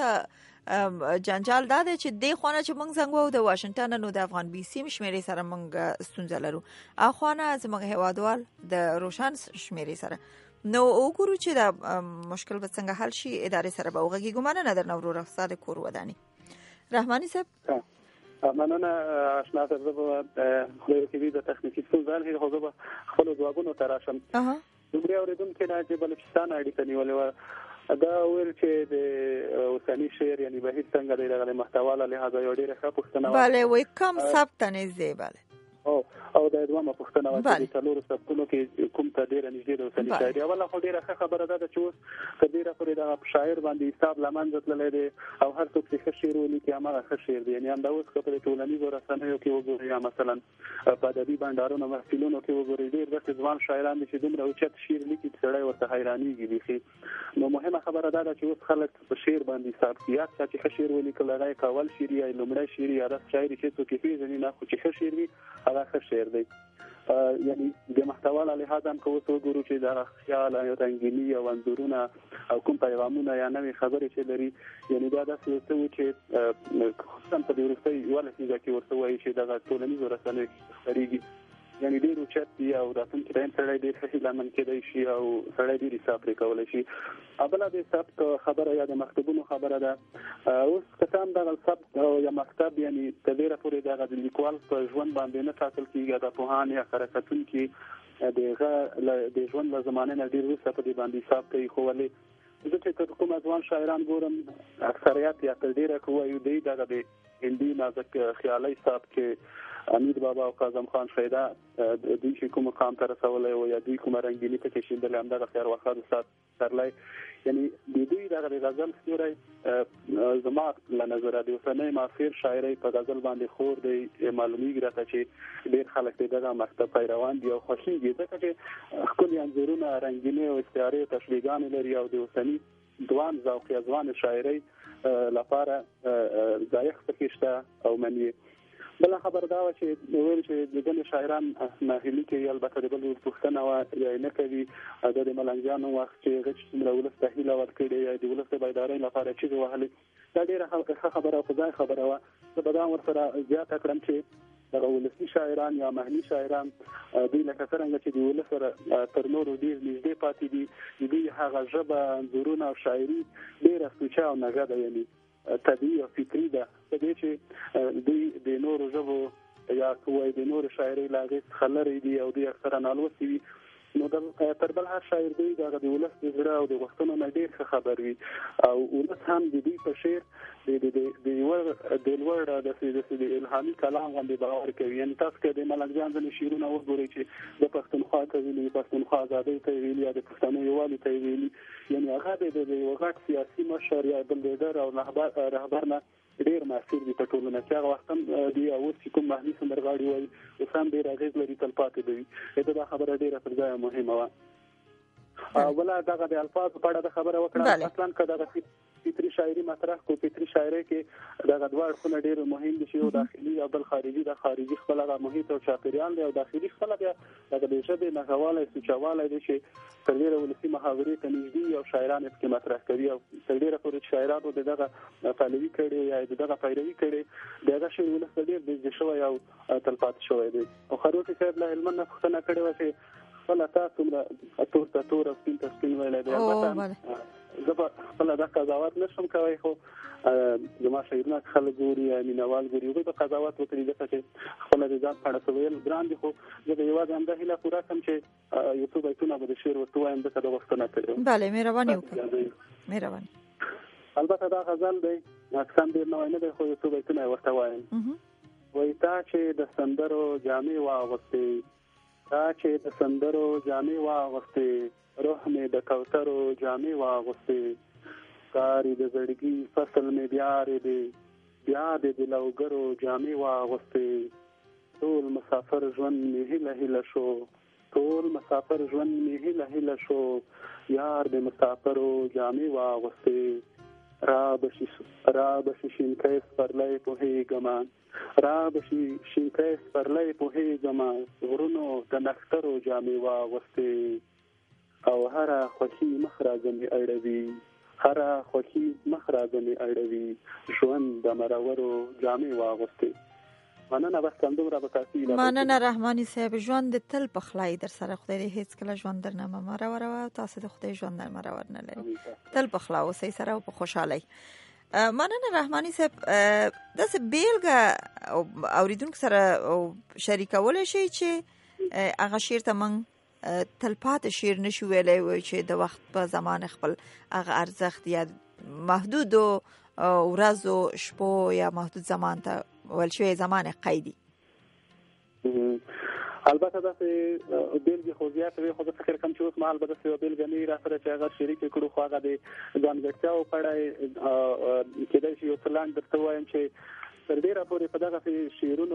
ته جنجال دا دی چې د خوانه چې موږ څنګه وو د واشنگټن نو د افغان بي سي شمیرې سره موږ ستونزه لرو. اخوانه زموږ هوادوال د روشن شمیرې سره نو وګورو چې دا مشکل به څنګه حل شي. ادارې سره به وغږیږو. مننه در نورو رخصت کور ودانی. رحماني صاحب مننه. آشنا صاحب خو کې د تخنیکی ستونزې هغه خو به خپل ځوابونه تراشم. اها دوی اوریدونکو نه چې بلوچستان اړیکه نیولې و دا ویل چې د اوسنی شعر یعنی به هیڅ څنګه د محتوا له لحاظه یو ډیره ښه پوښتنه و. bale وای کم ثبت نه زی bale او او د دوامه پوښتنه و چې د څلورو سبتونو کې کوم ته ډیره نږدې د اوسنی شاعر اوله خو ډیره ښه خبره ده چې اوس کډیره پرې د شاعر باندې حساب لمن ځتللې دي او هر څوک چې شعر ولیکي هغه ښه شعر دی. یعنی دا اوس په ټولنیزو رسنیو کې وګورئ یا مثلا په ادبي بندرونو محفلونو کې وګورئ ډیر د ځوان شاعران چې دومره اوچت شعر لیکي چې سړی ورته حیرانېږي دي. نو مهمه خبره ده چې اوس خلک په شعر باندې حساب کوي چې ښه شعر ولیکل هغه کول شعر یا لومړی شعر یا د شاعر چې څوک پیژني نه خو چې ښه شعر وي هغه ښه شعر دی. یعنی د محتوا له لحاظ هم کوو ته ګورو چې دا خیال او رنگینی او انځورونه او کوم پیغامونه یا نوې خبرې چې لري یعنی دا داسې څه و چې خصوصا په دې وروستۍ ولسیزه کې ورته وایي چې دغه ټولنیزو رسنیو خبرېږي یعنی ډېر اوچت دي او راتلونکي ټایم سړی ډېر ښه لمن کېدی شي او سړی ډېر حساب پرې کولی شي. بله د ثبت خبره یا د مکتوبونو خبره ده. اوس که څه هم دغه ثبت یا مکتب یعنی تر ډېره پورې دغه د لیکوال په ژوند باندې نه ټاکل کېږي د پوهان یا کره کتونکي د هغه د ژوند له زمانې نه ډېر وروسته په دې باندې حساب کوي. خو ولې زه چې تر کومه ځوان شاعران ګورم اکثریت یا تر ډېره که وایو دی دغه د هندي نازک خیالي حساب کې امیر بابا او کاظم خان شیدا دوی چې کوم مقام ته رسولای او یا دوی کوم رنگینی ته کې شیندل هم دغه خیر وخت سات سرلای یعنی د دوی دغه غزل ستوري زما له نظر دی اوسنۍ معاصر شاعري په غزل باندې خور دی معلومیږي راته چې ډېر خلک دغه مکتب پیروان دي او خوشیږي ځکه چې خپل انځورونه رنگینی او استعاره او تشبیهان لري او د اوسنۍ دوان ذوق ځوان شاعري لپاره ځایښت پکښته او منی. بل خبر دا و چې ویل چې د ګڼ شاعران ناهیلي کوي البته د بل پوښتنه و یا نه کوي د ملنګانو وخت چې غچ څومره ولس ته هیله ورکړي یا د ولس د بیدارۍ لپاره چې وهلي دا ډېره ښه خبره او خدای خبره وه. زه به دا ورسره زیاته کړم چې دغه ولسي شاعران یا محلي شاعران دوی لکه څرنګه چې د ولس سره تر نورو ډېر نږدې پاتې دي دوی هغه ژبه انځورونه او شاعري ډېره سوچه او نغده یعنی طبیعي او فکري ده په دې چې دوی د نورو ژبو یا کوی د نورو شاعري لاغې څخه لرې دي او دوی اکثره نالوستي وي. نو تر بل هر شاعر دوی دغه د ولس د زړه او د غوښتنو نه ډېر ښه خبر وي او ولس هم د دوی په شعر د لوړ د الهامي کلام باندې باور کوي. یعنی تاسو که د ملنګ جان ځینې شعرونه وګورئ چې د پښتونخوا ته ویلي پښتونخوا ازادۍ ته ویلي یا د پښتنو یووالي ته ویلي یعنی هغه د یو غټ سیاسي مشر یا بل لیډر او رهبر نه ډېر مؤثر دي په ټولنه کې. هغه وخت هم دی اوس چې کوم محلي سندرغاړي وایي اوس هم ډېر اغېز لري تلپاتې دی. دا خبره ډېره پر ځای مهمه وه. ولا دغه د الفاظ په اړه د خبره وکړه اصلا که دغه فطري شاعري مطرح کو فطري شاعري کې دغه دوه اړخونه ډېر مهم دي چې یو داخلي او بل خارجي. د خارجي خپل هغه محیط او چاپېریال دی او داخلي خپل بیا دغه د ژبې نښهوالی سوچهوالی دی چې تر ډېره ولسي محاورې ته نږدې او شاعران یې پکې مطرح کوي او تر ډېره پورې شاعرانو د دغه پلوي کړې یا د دغه پیروي کړې د هغه شعر ولس ډېر د شوی او تلپات شوی دی. او خروټي صاحب له علم نه پوښتنه کړې و چې خپل تاسو له تور ته تور او سپین ته سپین ویل دی. البته زه په خپل د قضاوت نشم کوي، خو زما شاعرونه خلک ګوري مینوال ګوري هغوی به قضاوت وکړي ځکه چې خپله د ځان په اړه څه ویل ګران دي. خو زه به یوازې همدا هیله پوره کړم چې یو څو بیتونه به د شعر ورته وایم ځکه د غوښتنه کړې. بله مهرباني وکړئ. مهرباني. البته دا غزل دی اقسام ډېر نوی نه دی، خو یو څو بیتونه یې ورته وایم. وایي تا چې د سندرو جامې واغوستې، تا چې د سندرو جامې واغوستې، روح مې د کوترو جامې واغوستې، کاری د زړګي فصل مې بیا دی بیا د دلوګرو جامې واغوستې، ټول مسافر ژوند مې هیله هیله شو، ټول مسافر ژوند مې هیله هیله شو، یار د مسافرو جامې واغوستې، را بشي را بشي شینکۍ سپرلی پوهېږم، را بشي شینکۍ سپرلی پوهېږم، غرونو د نښترو جامې واغوستې، او هره خوښي مخ راځمې اړوي، هره خوښي مخ راځمې اړوي، ژوند د مرورو جامې واغوستې. مننه، بس همدومره به کافي. مننه رحماني صاحب. ژوند در په خلای در سره خدای دې هیڅ کله ژوند در نه مرور او تاسو د خدای ژوند نه مرور نه لري، تل په خلا اوسئ سره او په خوشحالۍ. مننه رحماني صاحب. داسې بیلګه اوریدونکو سره شریکولی شئ چې هغه شعر ته موږ تلپاتې شعر نشو ویلی وی چې د وخت په زمان خپل هغه ارزښت یا محدودو ورځو شپو یا محدود زمان ته ویل شوی زمان قیدي؟ البته داسې بیلګې خو زیاتې وي، خو زه فکر کوم چې اوس مهال به داسې یوه بیلګه نه وي را سره چې هغه شریکې کړو، خو هغه د ځانګړتیاوو په اړه کېدای شي یو څه لاندې درته ووایم چې تر ډېره پورې په دغسې شعرونو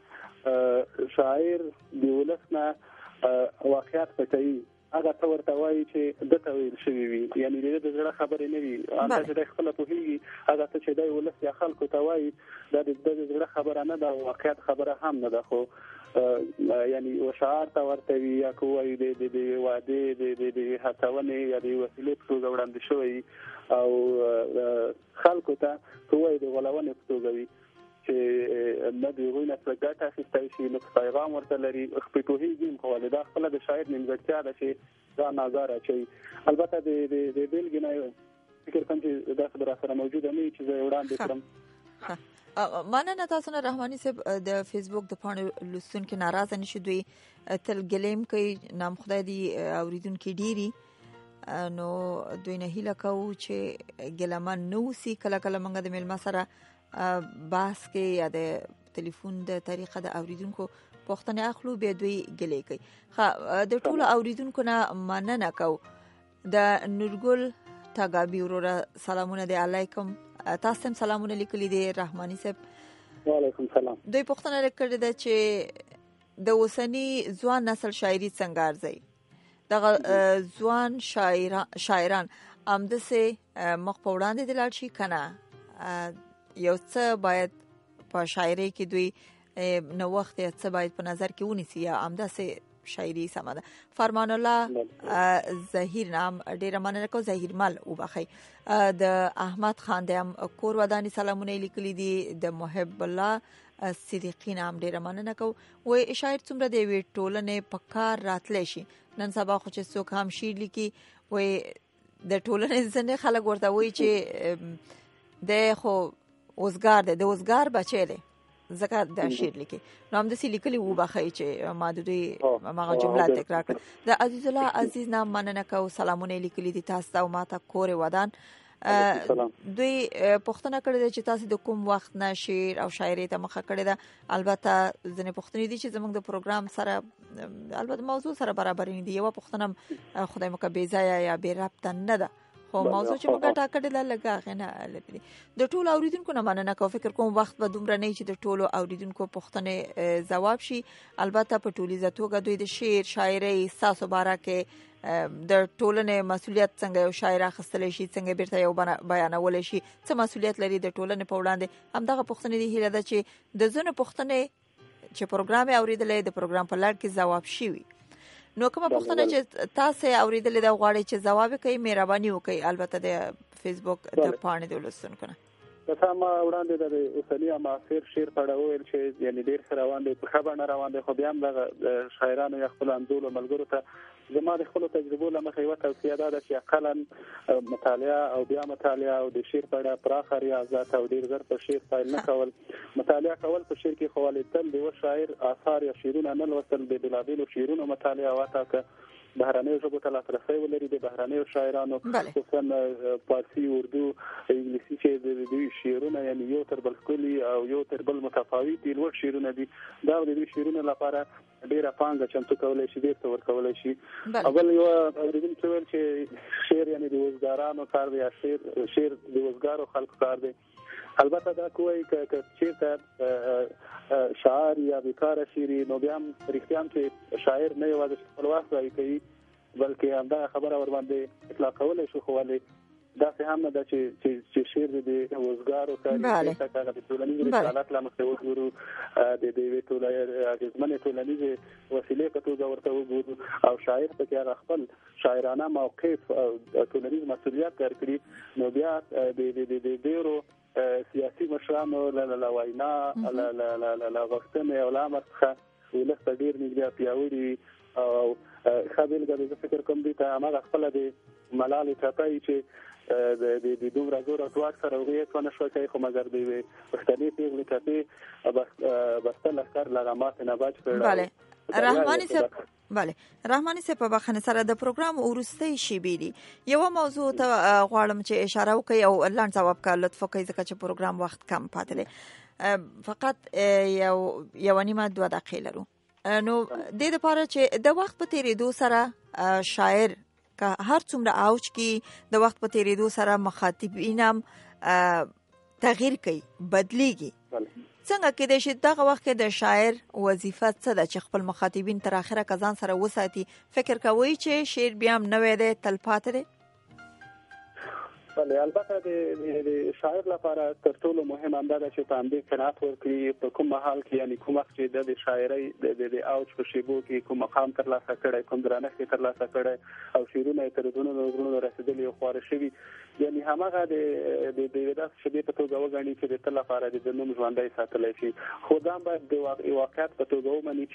کې شاعر د ولس نه واقعیت پټوي، هغه ته ورته وایي چې ده ته ویل شوي وي، یعنې د ده د زړه خبرې نه وي. همدا چې دی خپله پوهېږي هغه ته چې دی ولس یا خلکو ته وایي دا د ده د زړه خبره نه ده، واقعیت خبره هم نه ده، خو یعنی و شعار ته ورته وي یا که وایي د وعدې د هڅونې یا د وسیلې په توګه وړاندې شوی، او خلکو ته که وایي د غولونې په توګه وي چې نه د هغوی نه څه ګټه اخیستی شي، نه پیغام ورته لري. پرې پوهېږي خو ولې دا خپله د شاعر نیمګړتیا ده چې دا نظر اچوي. البته د بیلګې نه فکر کوم چې داسې به راسره موجوده نه وي چې زه یې وړاندې کړم. مننه تاسو نه رحماني صاحب. د فیسبوک د پاڼې لوستونکي ناراضه نه شي، دوی تل ګلیم کوي، نام خدای دي اوریدونکي ډېري، نو دوی نه هیله کوو چې ګلمن نه اوسي. کله کله موږ د میلمه سره بحث کې یا د ټلیفون د طریقه د اوریدونکو پوښتنې اخلو، بیا دوی ګلې کوي. ښه، د ټولو اوریدونکو نه مننه کوو. د نورګل تاګابي وروره سلامونه دی علیکم. تاسو هم سلامونه لیکلي دي رحماني صاحب. وعلیکم سلام. دوی پوښتنه کړې ده چې د اوسني ځوان نسل شاعري څنګه ارزوي؟ دغه ځوان شاعران همداسې مخ په وړاندې د لاړ شي که نه یو څه باید په شاعرۍ کې دوی نوښت یا څه باید په نظر کې ونیسي یا همداسې شاعري سمه ده؟ فرمان الله ظهیر نام ډېره مننه کوم. ظهیر مل وبخئ. د احمد خان د هم کور وداني سلامونه لیکلي دي. د محب الله صدیقي نام ډېره مننه کوم. وایي شاعر څومره د یوې ټولنې په کار راتلی شي. نن سبا خو چې څوک هم شعر لیکي، وایي د ټولنې ځینې خلک ورته وایي چې دی خو اوزګار دی، د اوزګار بچی دی ځکه دا شعر لیکي. نو همداسې لیکلي وبخئ چې ما د دوی هماغه جمله تکرار کړه. د عزیز الله عزیز نام مننه کوو، سلامونه لیکلي دي تاسو ته او ما ته کور ودان. دوی پوښتنه کړې ده چې تاسو د کوم وخت نه شعر او شاعري ته مخه کړې ده. البته ځینې پوښتنې دي چې زموږ د پروګرام سره البته موضوع سره برابر نه دي. یوه پوښتنه خدای مو که بې ځایه یا بې ربطه نه ده، خو موضوع چې موږ ټاکلې ده لږ هغې نه لري. د ټولو اوریدونکو نه مننه کوم. فکر کوم وخت به دومره نه وي چې د ټولو اوریدونکو پوښتنې ځواب شي. البته په ټولیزه توګه دوی د شعر شاعرۍ ستاسو باره کې د ټولنې مسؤلیت څنګه یو شاعر اخیستلی شي، څنګه بیرته یو بیانولی شي، څه مسؤلیت لري د ټولنې په وړاندې، همدغه پوښتنې دي. هیله ده چې د ځینو پوښتنې چې پروګرام یې اورېدلی د پروګرام په لړ کې ځواب شوي. نو کومه پوښتنه چې تاسو اورېدلې ده غواړئ چې ځواب یې کوئ، مهرباني وکړئ. البته د فیسبوک د پاڼې د ولوستونکو نه مثلا ما وړاندې د اوسني معاصر شعر په اړه وویل چې یعنی ډېر ښه روان دی، په ښه بڼه روان دی، خو بیا هم دغه شاعرانو یا خپلو همزولو ملګرو ته زما د خپلو تجربو له مخې یوه توصیه دا ده چې اقلا مطالعه او بیا مطالعه او د شعر په اړه پراخه ریاضت او ډېر زر په شعر پیل نه کول، مطالعه کول په شعر کې خو ولې تل د یوه شاعر آثار یا شعرونه نه لوستل، د بېلابېلو شعرونو مطالعه وټاکه، بهرنیو ژبو ته لاسرسی ولري، د بهرنیو شاعرانو خصوصا فارسي، اردو، انګلیسي چې د دوی شعرونه یعنی یو تر بل ښکلي او یو تر بل متفاوت دي، لوړ شعرونه دي، دا د دوی شعرونو لپاره ډېره پانګه چمتو کولی شي، ډېر څه ورکولی شي. اول یوه اورېدونکي ویل چې شعر یعنې د وزګارانو کار دی یا شعر شعر د وزګارو خلکو کار دی. البته دا کوی که چېرته شاعر یا بیکاره شعري نو بیا هم رښتیا هم چې شاعر نه یوازې خپل وخت ضایع کوي بلکې همدغه خبره ورباندې اطلاقولی شو، خو ولې داسې هم نه ده چې چې شعر د وزګارو کار دی، که د ټولنیز رسالت له مخې وګورو، د یوې اغېزمنې ټولنیزې وسیلې په توګه ورته وګورو او شاعر پکې هغه خپل شاعرانه موقف او ټولنیز مسؤلیت درکړي، نو بیا د ډېرو سیاسي مشرانو له وینا له غوښتنې او له امر څخه ولس ته ډېر نږدې پیاوړي او ښه بېلګه زه فکر کوم دوی ته هماغه خپله د ملالې ټپۍ چې د دومره زور او ځواک سره هغوی هېڅ ونه شوه کوي، خو مګر د یوې پښتنې پېغلې ټپې بسته لښکر له هغه ماتې نه بچ کړ. رحماني صاحب بله رحماني صاحب په بخښنې سره د پروګرام وروستۍ شیبې دي، یوه موضوع ته غواړم چې اشاره وکړئ او لنډ ځواب کا لطف وکړئ ځکه چې پروګرام وخت کم پاتې دی، فقط یو یوه نیمه دوه دقیقې لرو. نو دې دپاره چې د وخت په تېرېدو سره شاعر که هر څومره اوج کې د وخت په تېرېدو سره مخاطبین هم تغییر کوي، بدلیږي، څنګه کېدای شي دغه وخت کې د شاعر وظیفه څه ده چې خپل مخاطبین تر اخره که ځان سره وساتي؟ فکر کوئ چې شعر بیا هم نوی دی، تل پاتې دی؟ بله، البته د شاعر لپاره تر ټولو مهم همدا ده چې په همدې قناعت ورکړي په کوم مهال کې یعنې کوم وخت چې د شاعرۍ د اوج په شیبو کې کوم مقام ترلاسه کړی، کوم درنښت یې ترلاسه کړی او شعرونه یې تر زړونو زړونو رسېدلي او خواره شوي، یعنې هماغه د یوې داسې شیبې په توګه وګڼي چې د تل لپاره د نوم ژوندی ساتلی شي، خو دا هم باید د واقعیت په توګه ومني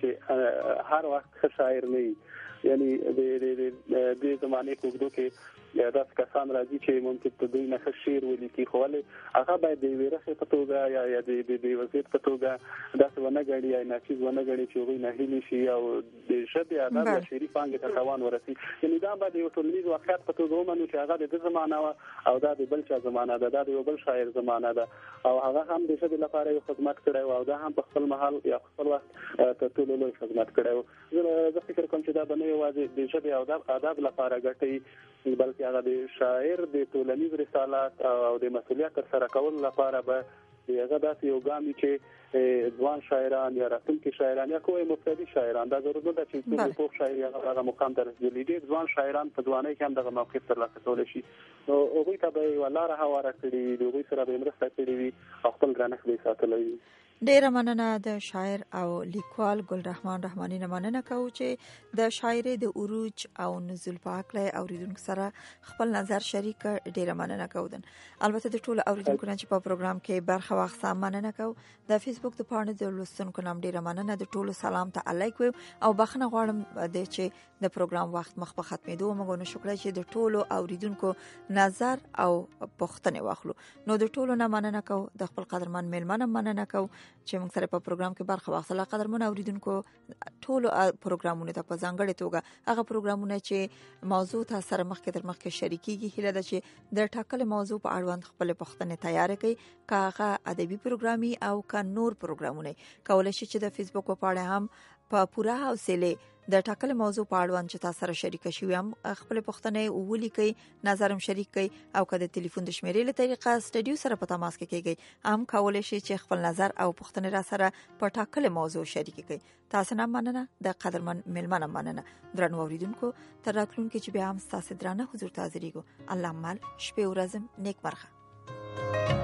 چې هر وخت ښه شاعر نه وي، یعنې د دې زمانې په اوږدو کې داسې کسان راځي چې ممکن په دوی نه ښه شعر ولیکي، خو ولې هغه باید د یوې رخې په توګه یا یا د یوې وضعیت په توګه داسې ونه ګڼي یا ناچیز ونه ګڼي چې هغوی ناهیلي شي او د ژبې ادب یا شعري پانګې ته تاوان ورسي. یعنې دا باید د یو ټولنیز واقعیت په توګه ومنو چې هغه د ده زمانه وه او دا د بل چا زمانه ده، دا د یو بل شاعر زمانه ده او هغه هم د ژبې لپاره یو خدمت کړی و او دا هم په خپل مهال یا خپل وخت تر ټولو لوی خدمت کړی و. زه فکر کوم چې دا به نه یوازې د ژبې او ادب لپاره ګټي بلکې هغه د شاعر د ټولنیز رسالت او د مسؤلیت ترسره کولو لپاره به هغه داسې یو ګام وي چې ځوان شاعران یا راتلونکي شاعران یا کومه مبتدي شاعران، دا ضرورت نه ده چې څوک پوخ شاعر هغه مقام ته رسېدلی دي، ځوان شاعران په ځوانۍ کې هم دغه موقف ترلاسه کولی شي، نو هغوی ته به یوه لاره هواره کړي وي، د هغوی سره به یې مرسته کړې وي او خپل درنښت به یې ساتلی وي. ډیره مننه د شاعر او لیکوال ګل رحمان رحماني نه مننه کوو چې د شاعرۍ د عروج او نزول په هکله اوریدونکو سره خپل نظر شریک کړ. ډیره مننه کوو. البته د ټولو اوریدونکو نه چې په پروګرام کې برخه واخیسته مننه کوو. د فیسبوک د پاڼې د لوستونکو نام ډیره مننه، د ټولو سلام ته الیک وو او بخښنه غواړم د چې د پروګرام وخت مخ په ختمېدو موږ نو شکر چې د ټولو اوریدونکو نظر او پوښتنه واخلو. نو د ټولو نه مننه کوو، د خپل قدرمن میلمانه مننه کوو چې موږ سره په پروګرام کې برخه واخیسته. قدرمن اوریدونکو ټولو پروګرامونو ته په ځانګړې توګه هغه پروګرامونه چې موضوع ته سره مخکې تر مخکې شریکيږي، هیله ده چې د ټاکلې موضوع په اړوند خپل پوښتنې تیار کړئ، که هغه ادبي پروګرامي او که نور پروګرامونه. کولای شئ چې د فیسبوک په پاڼه هم په پوره حوصله د ټاکلې موضوع په اړوند چې تاسو سره شریک شوي هم خپل پوښتنې ولیکئ، نظرم شریک کړئ او که د ټلیفون د شمیرې له طریقه سټډیو سره په تماس کې کېږئ هم کولای شئ چې خپل نظر او پوښتنې را سره په ټاکلې موضوع شریک کړئ. تاسو نه مننه، د قدرمن میلمانه مننه. درنو اوریدونکو تر راتلونکي چې بیا هم تاسو درانه حضور ته حاضرېږو. الله مل شپه ورځم نیک مرخه.